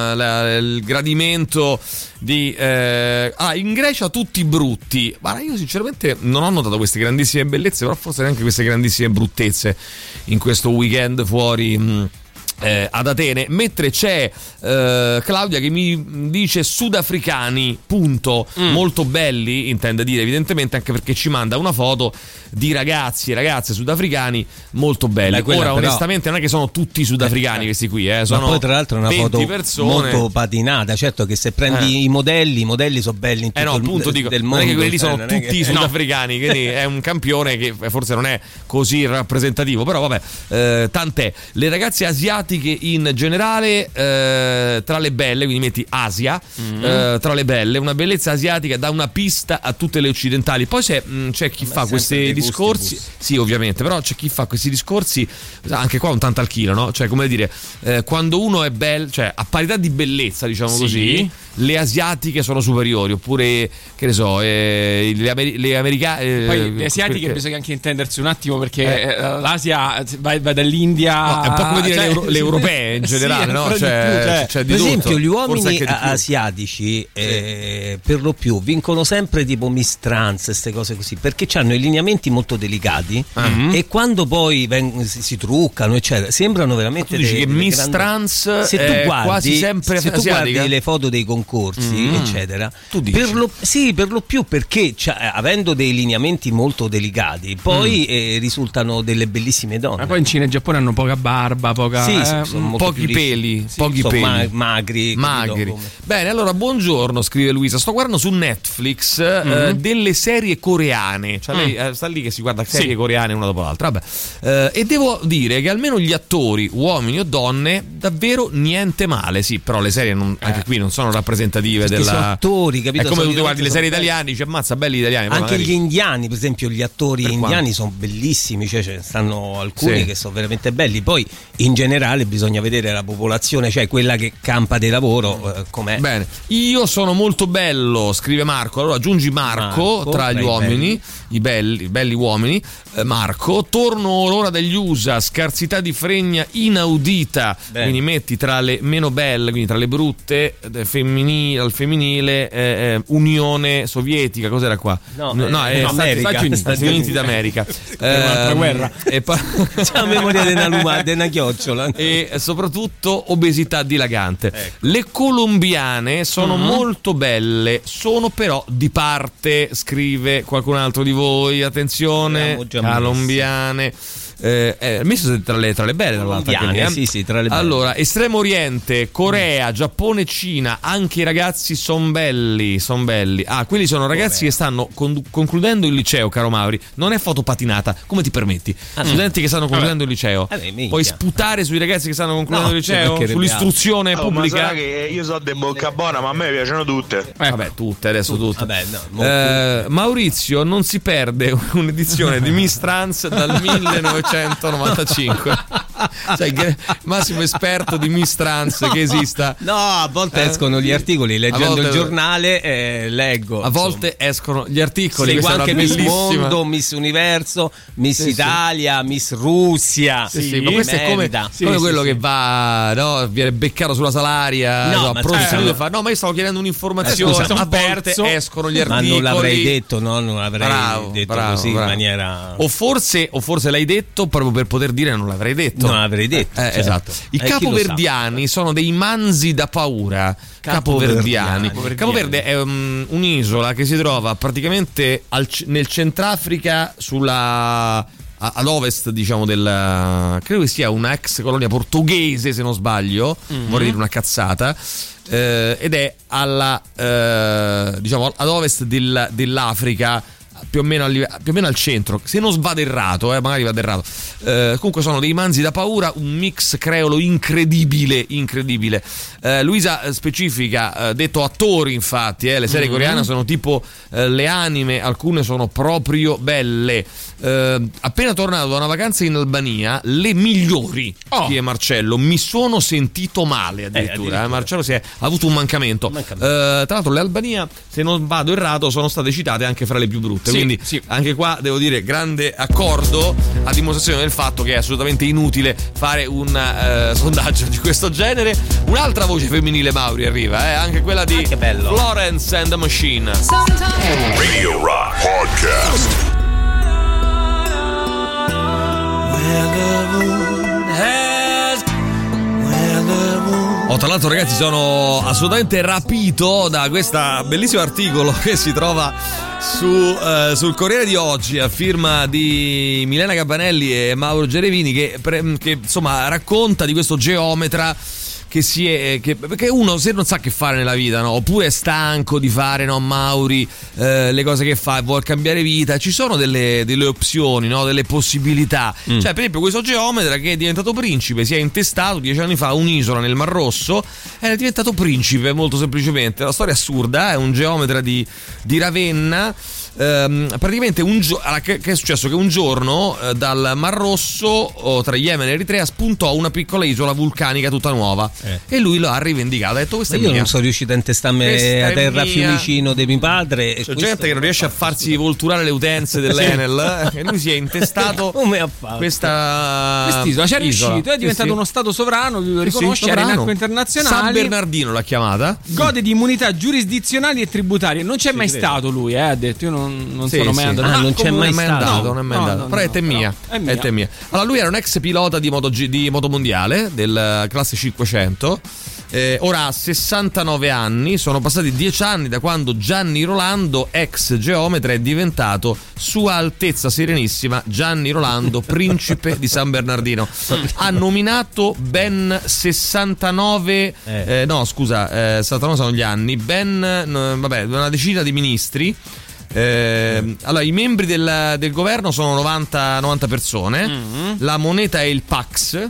C: il gradimento di in Grecia tutti brutti. Ma io sinceramente non ho notato queste grandissime bellezze, però forse neanche queste grandissime bruttezze in questo weekend fuori ad Atene, mentre c'è Claudia che mi dice sudafricani, punto, molto belli, intende dire evidentemente, anche perché ci manda una foto di ragazzi e ragazze sudafricani molto belli. Ora però, onestamente non è che sono tutti sudafricani questi qui, sono,
E: ma poi tra l'altro è una foto
C: persone
E: molto patinata, certo che se prendi i modelli sono belli in tutto del mondo,
C: non è che quelli sono tutti sudafricani, quindi è un campione che forse non è così rappresentativo, però vabbè, tant'è. Le ragazze asiatiche in generale, tra le belle, quindi metti Asia, tra le belle, una bellezza asiatica da una pista a tutte le occidentali. Poi c'è chi fa questi discorsi, sì ovviamente, però c'è chi fa questi discorsi anche qua un tanto al chilo, no? Cioè, come dire, quando uno è bello, cioè a parità di bellezza, diciamo così, le asiatiche sono superiori, oppure che ne so, le americane,
I: poi le asiatiche bisogna anche intendersi un attimo, perché l'Asia va dall'India,
C: è un po' come dire le europee in generale, no? C'è
E: per esempio gli uomini asiatici per lo più vincono sempre tipo Miss Trans, queste cose così, perché hanno i lineamenti molto delicati e quando poi si truccano eccetera sembrano veramente
C: che Miss Trans
E: se tu guardi,
C: quasi sempre
E: se tu guardi le foto dei concorsi eccetera,
C: tu dici?
E: Per lo più perché avendo dei lineamenti molto delicati poi risultano delle bellissime donne.
I: Ma poi in Cina e Giappone hanno poca barba,
C: pochi peli,
E: magri.
C: Bene, allora buongiorno, scrive Luisa, sto guardando su Netflix delle serie coreane, cioè lei sta lì che si guarda serie coreane una dopo l'altra, e devo dire che almeno gli attori, uomini o donne, davvero niente male. Sì, però le serie anche qui non sono rappresentative della...
E: sono attori, capito?
C: È come tu guardi le serie italiane, dici ammazza belli italiani,
E: anche
C: magari...
E: gli indiani, per esempio, gli attori indiani sono bellissimi, cioè ce ne stanno alcuni che sono veramente belli. Poi in generale bisogna vedere la popolazione, cioè quella che campa di lavoro, com'è.
C: Bene, io sono molto bello, scrive Marco. Allora aggiungi Marco tra gli uomini, i belli uomini. Marco, torno l'ora degli USA, scarsità di fregna inaudita. Quindi metti tra le meno belle, quindi tra le brutte, al femminile, Unione Sovietica, cos'era qua?
E: No, è
C: Stati Uniti d'America.
I: Un'altra guerra.
E: E poi c'è la memoria di una chiocciola.
C: E soprattutto obesità dilagante. Ecco. Le colombiane sono molto belle, sono però di parte, scrive qualcun altro di voi. Attenzione, colombiane. messo tra le belle, tra l'altro.
E: Sì, tra le belle.
C: Allora, Estremo Oriente, Corea, Giappone, Cina, anche i ragazzi son belli. Quelli sono ragazzi che stanno concludendo il liceo, caro Mauri. Non è fotopatinata, come ti permetti? Studenti che stanno concludendo il liceo. Puoi sputare sui ragazzi che stanno concludendo il liceo? Sull'istruzione pubblica?
F: Ma sai che io so de Boccabona, ma a me piacciono tutte.
C: Vabbè, tutte. Maurizio non si perde un'edizione di Miss Trans dal 1995. Cioè, il massimo esperto di Miss Trans che esista.
E: No, a volte escono gli articoli, leggendo il giornale leggo.
C: A volte escono gli articoli.
E: Seguo anche Miss Mondo, Miss Universo, Miss Italia, Miss Russia.
C: Ma questo è come quello che va, no, viene beccato sulla salaria, ma io stavo chiedendo un'informazione. A volte escono gli articoli.
E: Ma non l'avrei detto, non l'avrei detto così in maniera.
C: O forse l'hai detto proprio per poter dire non l'avrei detto.
E: Non l'avrei detto.
C: Esatto. I capoverdiani sono dei manzi da paura. Capoverdiani. Capoverde è un'isola che si trova praticamente nel Centrafrica, ad ovest, diciamo, credo che sia una ex colonia portoghese, se non sbaglio, vorrei dire una cazzata, ed è diciamo ad ovest dell'Africa, più o meno al centro, se non vado errato, magari vado errato. Comunque sono dei manzi da paura, un mix creolo incredibile. Luisa specifica, detto attori, infatti, le serie coreane sono tipo le anime, alcune sono proprio belle. Appena tornato da una vacanza in Albania, le migliori, scrive Marcello, mi sono sentito male addirittura. Marcello ha avuto un mancamento. Tra l'altro le Albania, se non vado errato, sono state citate anche fra le più brutte, quindi anche qua devo dire grande accordo, a dimostrazione del fatto che è assolutamente inutile fare un sondaggio di questo genere. Un'altra voce femminile, Mauri, arriva, anche quella di Florence and the Machine.
B: Radio Rock Podcast.
C: Tra l'altro, ragazzi, sono assolutamente rapito da questo bellissimo articolo che si trova sul Corriere di oggi, a firma di Milena Gabanelli e Mauro Gerevini, che insomma racconta di questo geometra che uno, se non sa che fare nella vita, no? Oppure è stanco di fare, no, Mauri, le cose che fa e vuol cambiare vita, ci sono delle opzioni, no? Delle possibilità. Cioè, per esempio, questo geometra che è diventato principe, si è intestato 10 anni fa un'isola nel Mar Rosso, è diventato principe molto semplicemente. La storia è assurda, è un geometra di Ravenna. Praticamente che è successo? Che un giorno dal Mar Rosso, tra Yemen e Eritrea, spuntò una piccola isola vulcanica tutta nuova, e lui lo ha rivendicato, ha detto questa è mia.
E: Io non sono riuscito a intestarmi a terra Fiumicino di mio padre.
C: C'è gente che non riesce a farsi volturare le utenze dell'Enel, e lui si è intestato quest'isola.
I: Ci è riuscito, è diventato uno stato sovrano, lo riconosce, era in acque internazionali.
C: San Bernardino l'ha chiamata.
I: Gode di immunità giurisdizionali e tributarie. Non c'è mai stato lui, ha detto. Io non sono mai andato.
E: Non c'è mai stato.
C: Però è mia. Allora, lui era un ex pilota di moto mondiale del classe 500. Ora ha 69 anni. Sono passati 10 anni da quando Gianni Rolando, ex geometra, è diventato Sua Altezza Serenissima Gianni Rolando, principe di San Bernardino. Ha nominato ben 69 69 sono gli anni, una decina di ministri. Allora, i membri del governo sono 90 persone. La moneta è il Pax.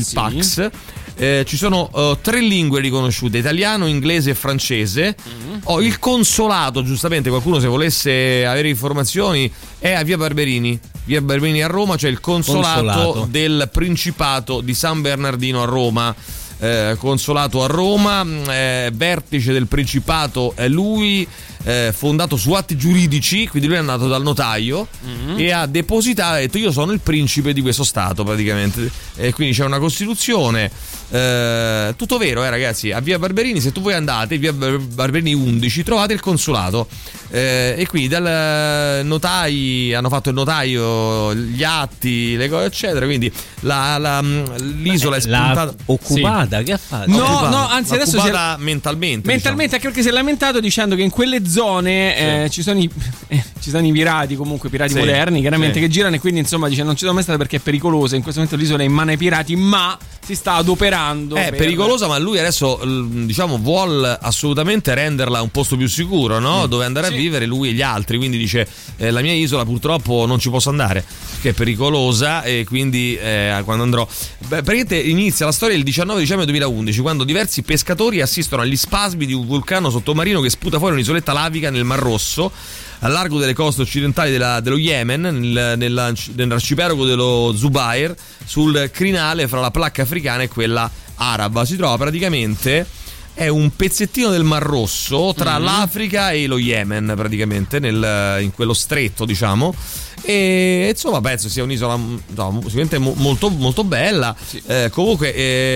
C: Ci sono 3 lingue riconosciute: italiano, inglese e francese. Il consolato, giustamente, qualcuno se volesse avere informazioni, è a Via Barberini a Roma. C'è il consolato del Principato di San Bernardino a Roma. Consolato a Roma, vertice del Principato è lui, fondato su atti giuridici, quindi lui è andato dal notaio e ha depositato, ha detto io sono il principe di questo stato praticamente, e quindi c'è una costituzione, tutto vero, ragazzi. A Via Barberini, se tu voi andate, Via Barberini 11, trovate il consolato, e quindi dal notai hanno fatto il notaio, gli atti, le cose eccetera, quindi l'isola è spuntata
E: occupata. Che ha fatto?
I: No, anzi adesso
C: occupata mentalmente,
I: anche perché si è lamentato dicendo che in quelle zone ci sono i pirati, comunque pirati moderni, chiaramente, che girano, e quindi insomma dice non ci sono mai stata perché è pericolosa. In questo momento l'isola è in mano ai pirati, ma si sta adoperando.
C: È pericolosa, ma lui adesso diciamo vuol assolutamente renderla un posto più sicuro, no? Dove andare a vivere lui e gli altri. Quindi dice la mia isola purtroppo non ci posso andare perché è pericolosa, e quindi quando andrò praticamente inizia la storia il 19 dicembre 2011, quando diversi pescatori assistono agli spasmi di un vulcano sottomarino che sputa fuori un'isoletta lavica nel Mar Rosso, al largo delle coste occidentali dello Yemen, nell'arcipelago dello Zubair, sul crinale fra la placca africana e quella araba. Si trova praticamente, è un pezzettino del Mar Rosso tra l'Africa e lo Yemen, praticamente in quello stretto, diciamo. E insomma penso sia un'isola sicuramente molto molto bella. Comunque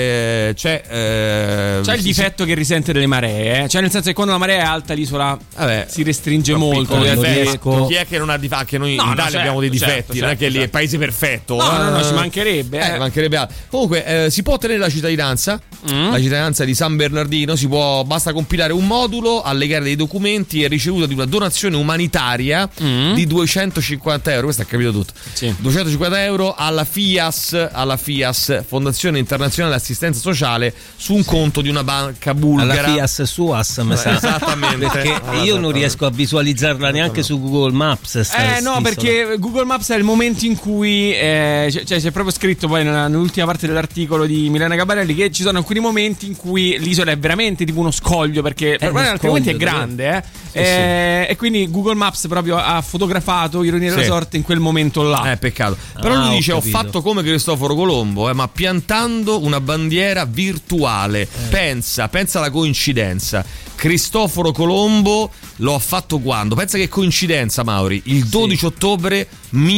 C: c'è
I: il difetto che risente delle maree, cioè nel senso che quando la marea è alta l'isola si restringe molto.
C: Chi è che non ha difetti? Che noi in Italia abbiamo dei difetti, non è che lì è il paese perfetto.
I: No, ci mancherebbe.
C: Mancherebbe altro. Comunque si può ottenere la cittadinanza di San Bernardino, basta compilare un modulo, allegare dei documenti e ricevuta di una donazione umanitaria di 250 euro. Questo ha capito tutto. 250 euro alla FIAS, Fondazione Internazionale Assistenza Sociale, su un conto di una banca bulgara.
E: Alla FIAS SUAS, mi sa.
C: Esattamente.
E: Perché io non riesco a visualizzarla neanche su Google Maps.
I: Perché Google Maps è il momento in cui c'è proprio scritto poi nell'ultima parte dell'articolo di Milena Gabarelli che ci sono alcuni momenti in cui l'isola è veramente tipo uno scoglio, perché in alcuni momenti è grande, e quindi Google Maps proprio ha fotografato, ironia della sorte, in quel momento là.
C: Peccato. Però lui dice: ho fatto come Cristoforo Colombo, ma piantando una bandiera virtuale. Pensa alla coincidenza. Cristoforo Colombo lo ha fatto quando? Pensa che coincidenza, Mauri. Il 12 ottobre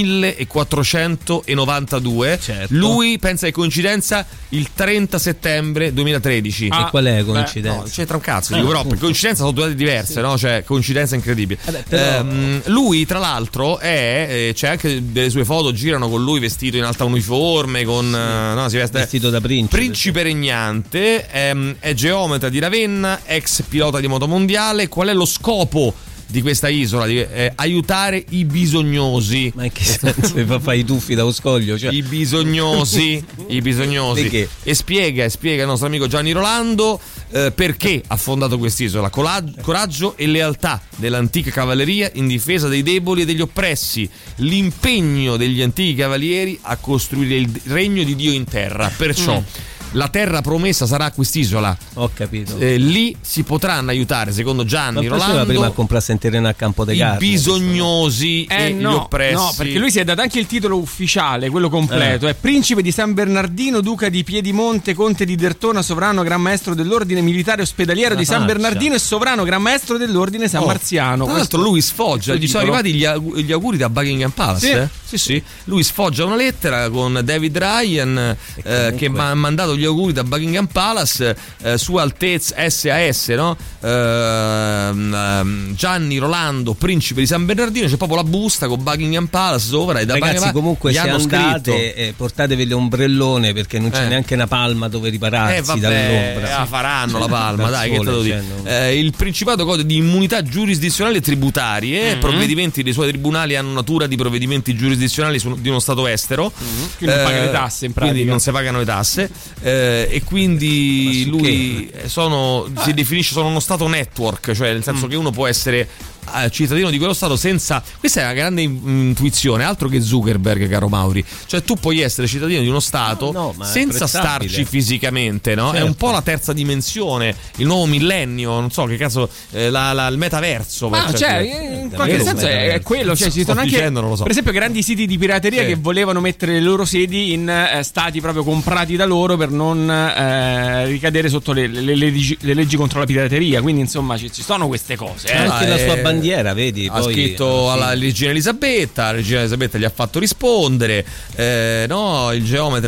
C: 1492. Lui pensa che coincidenza il 30 settembre 2013.
E: E qual è coincidenza?
C: No, c'entra un cazzo, dico, però per coincidenza sono due date diverse, no? Cioè coincidenza incredibile. Lui tra l'altro c'è anche delle sue foto, girano con lui vestito in alta uniforme, si veste
E: vestito da
C: principe regnante, è geometra di Ravenna, ex pilota di motomondiale. Qual è lo scopo di questa isola? Aiutare i bisognosi.
E: Ma in che senso? Fai i tuffi da scoglio? Cioè...
C: I bisognosi.
E: Perché?
C: E spiega il nostro amico Gianni Rolando perché ha fondato quest'isola. Coraggio e lealtà dell'antica cavalleria in difesa dei deboli e degli oppressi, l'impegno degli antichi cavalieri a costruire il regno di Dio in terra. Perciò la terra promessa sarà quest'isola.
E: Ho capito.
C: Lì si potranno aiutare, secondo Gianni Rolando,
E: prima a comprarsi in terreno a Campo dei Carni,
C: i bisognosi e gli oppressi.
I: No, perché lui si è dato anche il titolo ufficiale, quello completo. È principe di San Bernardino, duca di Piedimonte, conte di Dertona, sovrano gran maestro dell'ordine militare ospedaliero di San Bernardino e sovrano gran maestro dell'ordine San Marziano.
C: Tra l'altro lui sfoggia, gli sono arrivati gli auguri da Buckingham Palace. Sì. Lui sfoggia una lettera con David Ryan che ha mandato gli auguri da Buckingham Palace, Sua Altezza SAS, no? Gianni Rolando, principe di San Bernardino. C'è proprio la busta con Buckingham Palace sopra. E da
E: ragazzi, comunque se andate portatevi l'ombrellone, perché non c'è neanche una palma dove ripararsi dall'ombra.
C: Faranno la palma, dai, che te lo dico. Il Principato gode di immunità giurisdizionali e tributarie. Provvedimenti dei suoi tribunali hanno natura di provvedimenti giurisdizionali di uno stato estero.
I: Quindi non paga le tasse, in pratica.
C: Quindi non si pagano le tasse. E quindi lui si definisce sono uno stato network, cioè nel senso che uno può essere cittadino di quello stato senza. Questa è una grande intuizione, altro che Zuckerberg, caro Mauri. Cioè tu puoi essere cittadino di uno stato senza starci fisicamente, no? Certo. È un po' la terza dimensione, il nuovo millennio, non so che cazzo, il metaverso.
I: In qualche senso è quello, cioè ci sono anche per esempio grandi siti di pirateria che volevano mettere le loro sedi in stati proprio comprati da loro per non ricadere sotto le leggi contro la pirateria, quindi insomma ci sono queste cose.
E: Anche la sua bandiera, vedi?
C: Ha scritto alla regina Elisabetta, la regina Elisabetta gli ha fatto rispondere, il geometra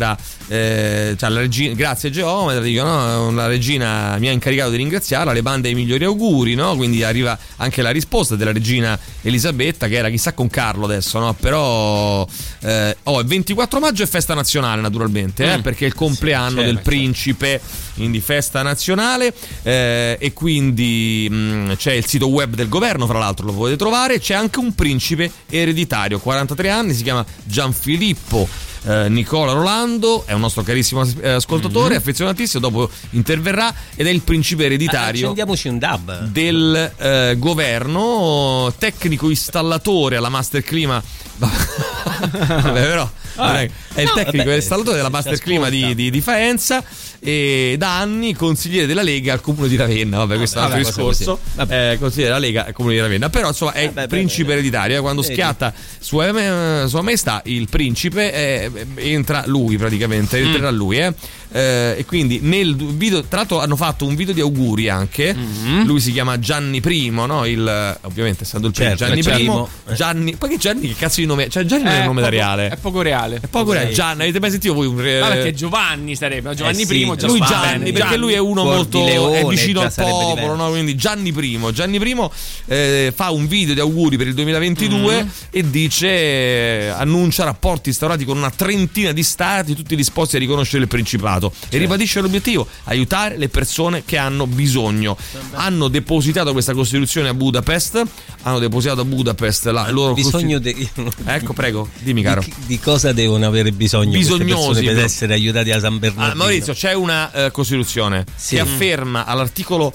C: la regina, grazie Geometra, dicono, la regina mi ha incaricato di ringraziarla, le manda i migliori auguri, no? Quindi arriva anche la risposta della regina Elisabetta, che era chissà con Carlo adesso, no? Però il 24 maggio è festa nazionale naturalmente, perché è il compleanno del principe, quindi festa nazionale, e quindi c'è il sito web del governo, fra l'altro lo potete trovare. C'è anche un principe ereditario, 43 anni, si chiama Gianfilippo Nicola Rolando, è un nostro carissimo ascoltatore, affezionatissimo, dopo interverrà, ed è il principe ereditario
E: accendiamoci un dab
C: del governo, tecnico installatore alla Master Clima. Vabbè, però è il tecnico installatore della Master Clima di Faenza, e da anni consigliere della Lega al comune di Ravenna. Vabbè, questo è un altro discorso. Consigliere della Lega al comune di Ravenna, però insomma è principe ereditario. Quando schiatta Sua Maestà il principe, entra lui praticamente, entrerà lui, e quindi nel video, tra l'altro hanno fatto un video di auguri anche. Lui si chiama Gianni Primo, no? Ovviamente essendo il Gianni Primo. Gianni, poi che Gianni, che cazzo di nome? Cioè Gianni non è un nome da reale.
I: È poco reale.
C: Gianni, avete mai sentito voi
I: perché Giovanni sarebbe Giovanni Primo,
C: lui Gianni, perché lui è uno molto è vicino al popolo, no? Quindi Gianni Primo fa un video di auguri per il 2022 e dice, annuncia rapporti instaurati con una trentina di stati, tutti disposti a riconoscere il principato, e ribadisce l'obiettivo: aiutare le persone che hanno bisogno. Hanno depositato questa Costituzione a Budapest, la loro ecco, prego, dimmi caro.
E: Di cosa devono avere bisogno
C: bisognosi
E: per essere aiutati a San Bernardino?
C: Maurizio, c'è una Costituzione che afferma all'articoli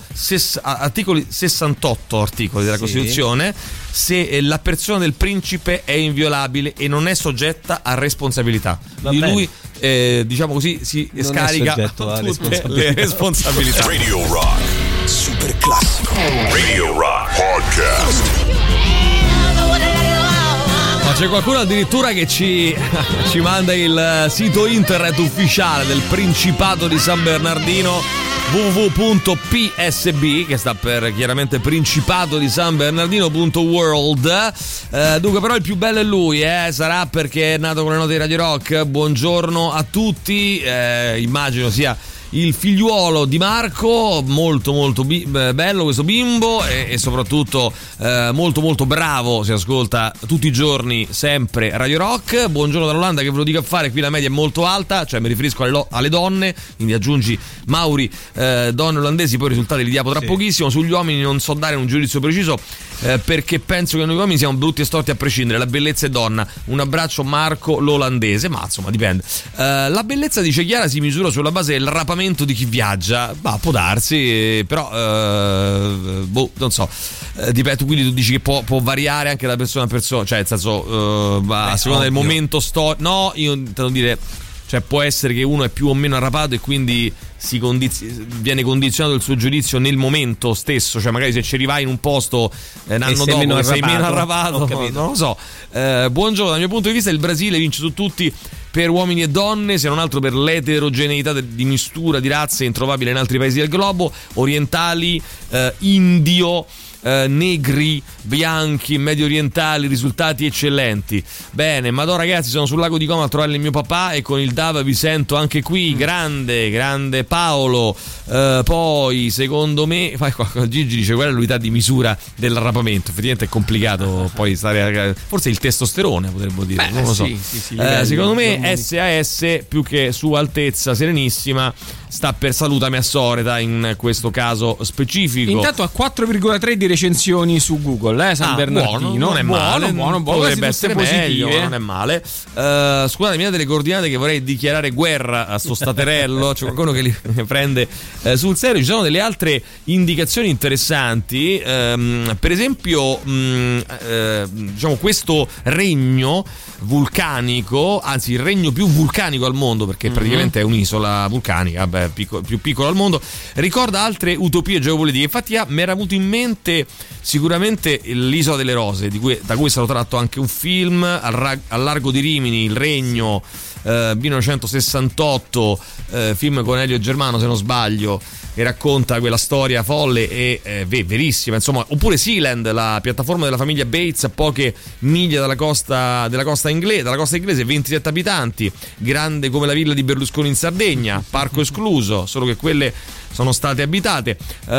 C: 68 articoli della Costituzione, se la persona del principe è inviolabile e non è soggetta a responsabilità. Di lui diciamo così si non scarica tutte le responsabilità.
B: Radio Rock Super Classico. Radio Rock Podcast.
C: Ma c'è qualcuno addirittura che ci manda il sito internet ufficiale del Principato di San Bernardino, www.psb, che sta per chiaramente Principato di San Bernardino.world. Dunque, però il più bello è lui, sarà perché è nato con le note di Radio Rock. Buongiorno a tutti, immagino sia il figliuolo di Marco, molto molto bello questo bimbo, e soprattutto molto molto bravo, si ascolta tutti i giorni sempre Radio Rock. Buongiorno dall'Olanda, che ve lo dico a fare, qui la media è molto alta, cioè mi riferisco alle donne, quindi aggiungi Mauri, donne olandesi, poi i risultati li diamo tra pochissimo. Sugli uomini non so dare un giudizio preciso, perché penso che noi uomini siamo brutti e storti a prescindere, la bellezza è donna. Un abbraccio Marco l'olandese, ma insomma dipende. La bellezza, dice Chiara, si misura sulla base del rapamento di chi viaggia. Può darsi, però non so, dipende. Quindi tu dici che può variare anche da persona a persona, cioè nel senso a seconda del momento storico. No, io intendo dire, cioè può essere che uno è più o meno arrapato e quindi viene condizionato il suo giudizio nel momento stesso, cioè magari se ci arrivai in un posto un anno dopo sei meno arrapato, non lo so. Buongiorno, dal mio punto di vista il Brasile vince su tutti per uomini e donne, se non altro per l'eterogeneità di mistura di razze introvabile in altri paesi del globo, orientali, indio, negri, bianchi, medio orientali, risultati eccellenti. Bene, madò ragazzi, sono sul lago di Como a trovare il mio papà e con il DAV vi sento anche qui. Grande Paolo. Poi secondo me Gigi dice qual è l'unità di misura dell'arrapamento. Effettivamente è complicato poi stare, forse il testosterone potremmo dire. Non lo so. Secondo me SAS più che su altezza serenissima sta per salutami a Soreta in questo caso specifico.
I: Intanto ha 4,3 di recensioni su Google, San Bernardino.
C: Buono, non è male,
I: buono,
C: potrebbe essere meglio, non è male. Scusate, mi date le coordinate che vorrei dichiarare guerra a sto staterello. C'è qualcuno che li prende sul serio. Ci sono delle altre indicazioni interessanti, per esempio diciamo questo regno vulcanico, anzi il regno più vulcanico al mondo, perché praticamente è un'isola vulcanica, più piccola al mondo, ricorda altre utopie geopolitiche. Infatti mi era venuto in mente sicuramente l'Isola delle Rose, da cui è stato tratto anche un film, al largo di Rimini, il regno 1968, film con Elio Germano se non sbaglio, che racconta quella storia folle e verissima, insomma. Oppure Sealand, la piattaforma della famiglia Bates a poche miglia dalla costa inglese, 27 abitanti, grande come la villa di Berlusconi in Sardegna, parco escluso, solo che quelle sono state abitate.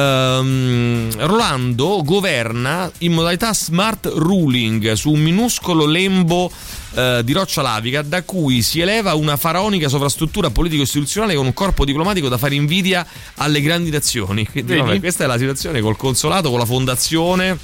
C: Rolando governa in modalità smart ruling su un minuscolo lembo di roccia lavica da cui si eleva una faraonica sovrastruttura politico-istituzionale con un corpo diplomatico da fare invidia alle grandi nazioni. Quindi, vabbè, questa è la situazione col consolato, con la fondazione.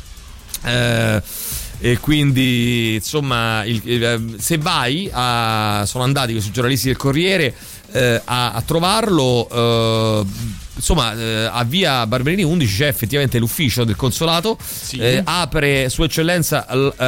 C: E quindi insomma se vai sono andati questi giornalisti del Corriere a trovarlo, insomma a via Barberini 11 c'è effettivamente l'ufficio del consolato, sì. Apre Sua Eccellenza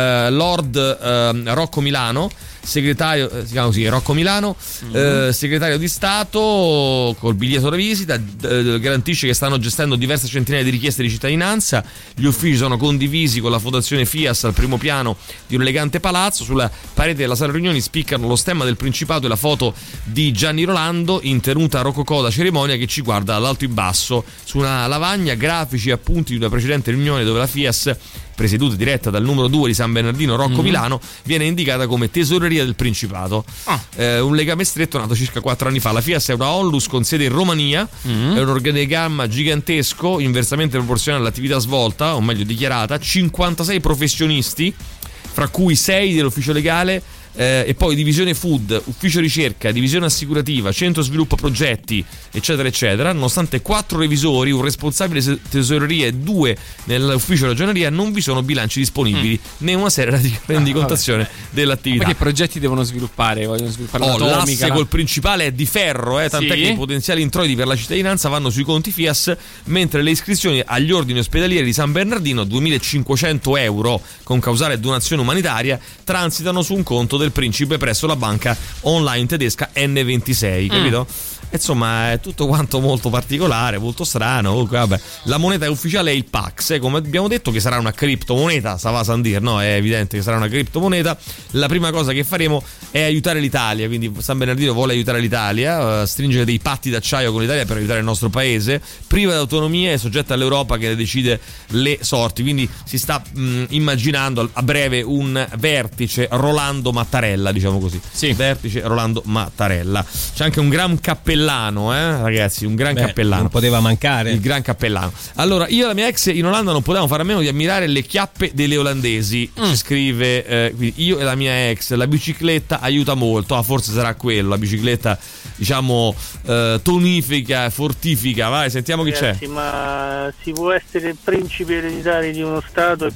C: Lord Rocco Milano, segretario, si chiama così, Rocco Milano, segretario di Stato, col biglietto da visita, garantisce che stanno gestendo diverse centinaia di richieste di cittadinanza. Gli uffici sono condivisi con la fondazione FIAS al primo piano di un elegante palazzo. Sulla parete della sala riunioni spiccano lo stemma del Principato e la foto di Gianni Rolando in tenuta rococò da cerimonia, che ci guarda dall'alto in basso. Su una lavagna grafici e appunti di una precedente riunione dove la FIAS, presieduta e diretta dal numero 2 di San Bernardino Rocco Milano, viene indicata come tesoreria del Principato. Un legame stretto nato circa 4 anni fa. La FIAS è una onlus con sede in Romania, è un organigramma gigantesco inversamente proporzionale all'attività svolta, o meglio dichiarata, 56 professionisti, fra cui 6 dell'ufficio legale, e poi divisione food, ufficio ricerca, divisione assicurativa, centro sviluppo progetti, eccetera eccetera. Nonostante 4 revisori, un responsabile tesoreria e 2 nell'ufficio ragioneria, non vi sono bilanci disponibili né una seria rendicontazione dell'attività.
I: Ma che progetti devono sviluppare? Vogliono sviluppare l'atomica?
C: L'asse col principale è di ferro, tant'è che i potenziali introiti per la cittadinanza vanno sui conti FIAS, mentre le iscrizioni agli ordini ospedalieri di San Bernardino, 2.500 euro con causale donazione umanitaria, transitano su un conto del Principe presso la banca online tedesca N26, capito? Insomma, è tutto quanto molto particolare, molto strano. Vabbè, la moneta ufficiale è il Pax, come abbiamo detto, che sarà una criptomoneta, ça va sans dire, no? È evidente che sarà una criptomoneta. La prima cosa che faremo è aiutare l'Italia, quindi San Bernardino vuole aiutare l'Italia, stringere dei patti d'acciaio con l'Italia per aiutare il nostro paese, priva di autonomia e soggetta all'Europa che decide le sorti. Quindi si sta immaginando a breve un vertice Rolando Mattarella, diciamo così. Sì. Vertice Rolando Mattarella. C'è anche un gran cappellano, ragazzi, un gran cappellano.
E: Non poteva mancare.
C: Il gran cappellano. Allora, io e la mia ex in Olanda non potevamo fare a meno di ammirare le chiappe delle olandesi. Ci scrive io e la mia ex, la bicicletta aiuta molto. Forse sarà quello, la bicicletta, diciamo, tonifica, fortifica. Vai, sentiamo chi c'è.
L: Ma si può essere principe ereditari di uno stato e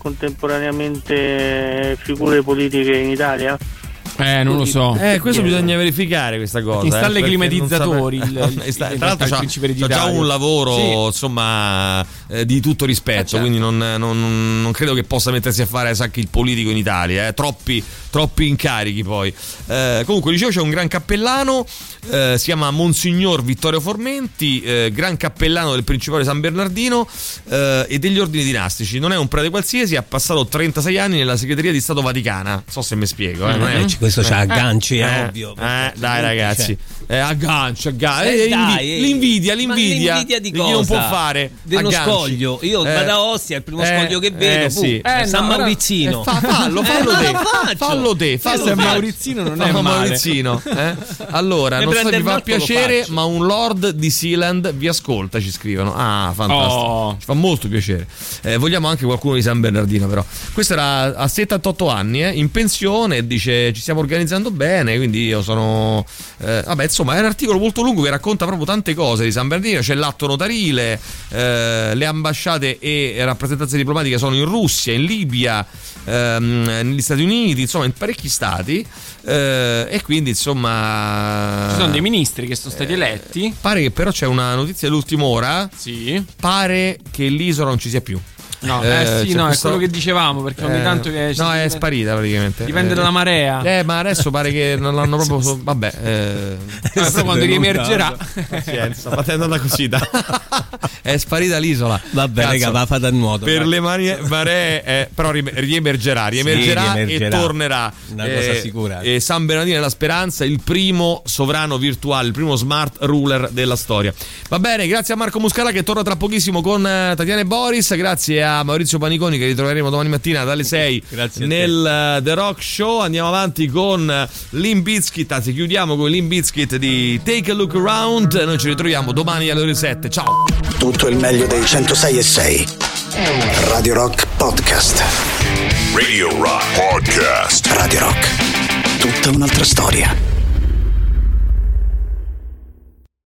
L: contemporaneamente figure politiche in Italia?
I: Non lo so.
C: Questo bisogna verificare, questa cosa.
I: Installa i climatizzatori.
C: Tra l'altro c'ha già un lavoro, insomma, di tutto rispetto, quindi non credo che possa mettersi a fare anche il politico in Italia. Troppi incarichi poi. Comunque, dicevo, c'è un gran cappellano, si chiama Monsignor Vittorio Formenti, gran cappellano del Principato di San Bernardino e degli ordini dinastici. Non è un prete qualsiasi, ha passato 36 anni nella segreteria di Stato Vaticana. Non so se mi spiego, non è
E: questo c'ha agganci, è ovvio.
C: Dai, ragazzi, agganci. L'invidia
E: di
C: chi non può fare
E: dello scoglio. Io vado a Ostia, è il primo scoglio che vedo. San Maurizzino.
C: Fallo te.
I: San Maurizzino non è
C: Maurizzino. Allora, non so se vi fa piacere, ma un lord di Sealand vi ascolta, ci scrivono. Fantastico. Ci fa molto piacere. Vogliamo anche qualcuno di San Bernardino, però. Questo era a 78 anni, in pensione, dice ci stiamo organizzando bene, quindi io sono insomma è un articolo molto lungo che racconta proprio tante cose di San Bernardino. C'è l'atto notarile, le ambasciate e rappresentanze diplomatiche sono in Russia, in Libia, negli Stati Uniti, insomma in parecchi stati, e quindi insomma
I: ci sono dei ministri che sono stati eletti.
C: Pare che però c'è una notizia dell'ultima ora, pare che l'isola non ci sia più.
I: No, sì, no, è quello che dicevamo, perché ogni tanto che
C: no, è sparita praticamente.
I: Dipende dalla marea.
C: Ma adesso pare che non l'hanno proprio. Vabbè,
I: però quando riemergerà.
C: Pazienza, ma è andata così. È sparita l'isola.
E: Vabbè, raga, va fate a nuoto.
C: Per le maree, però riemergerà e tornerà.
E: Una cosa sicura.
C: E San Bernardino della Speranza, il primo sovrano virtuale, il primo smart ruler della storia. Va bene, grazie a Marco Muscala che torna tra pochissimo con Tatiana e Boris. Grazie a Maurizio Paniconi che ritroveremo domani mattina dalle 6 nel The Rock Show. Andiamo avanti con Limp Bizkit, anzi chiudiamo con Limp Bizkit di Take a Look Around. Noi ci ritroviamo domani alle ore 7. Ciao.
B: Tutto il meglio dei 106.6 Radio Rock Podcast. Radio Rock Podcast. Radio Rock, tutta un'altra storia.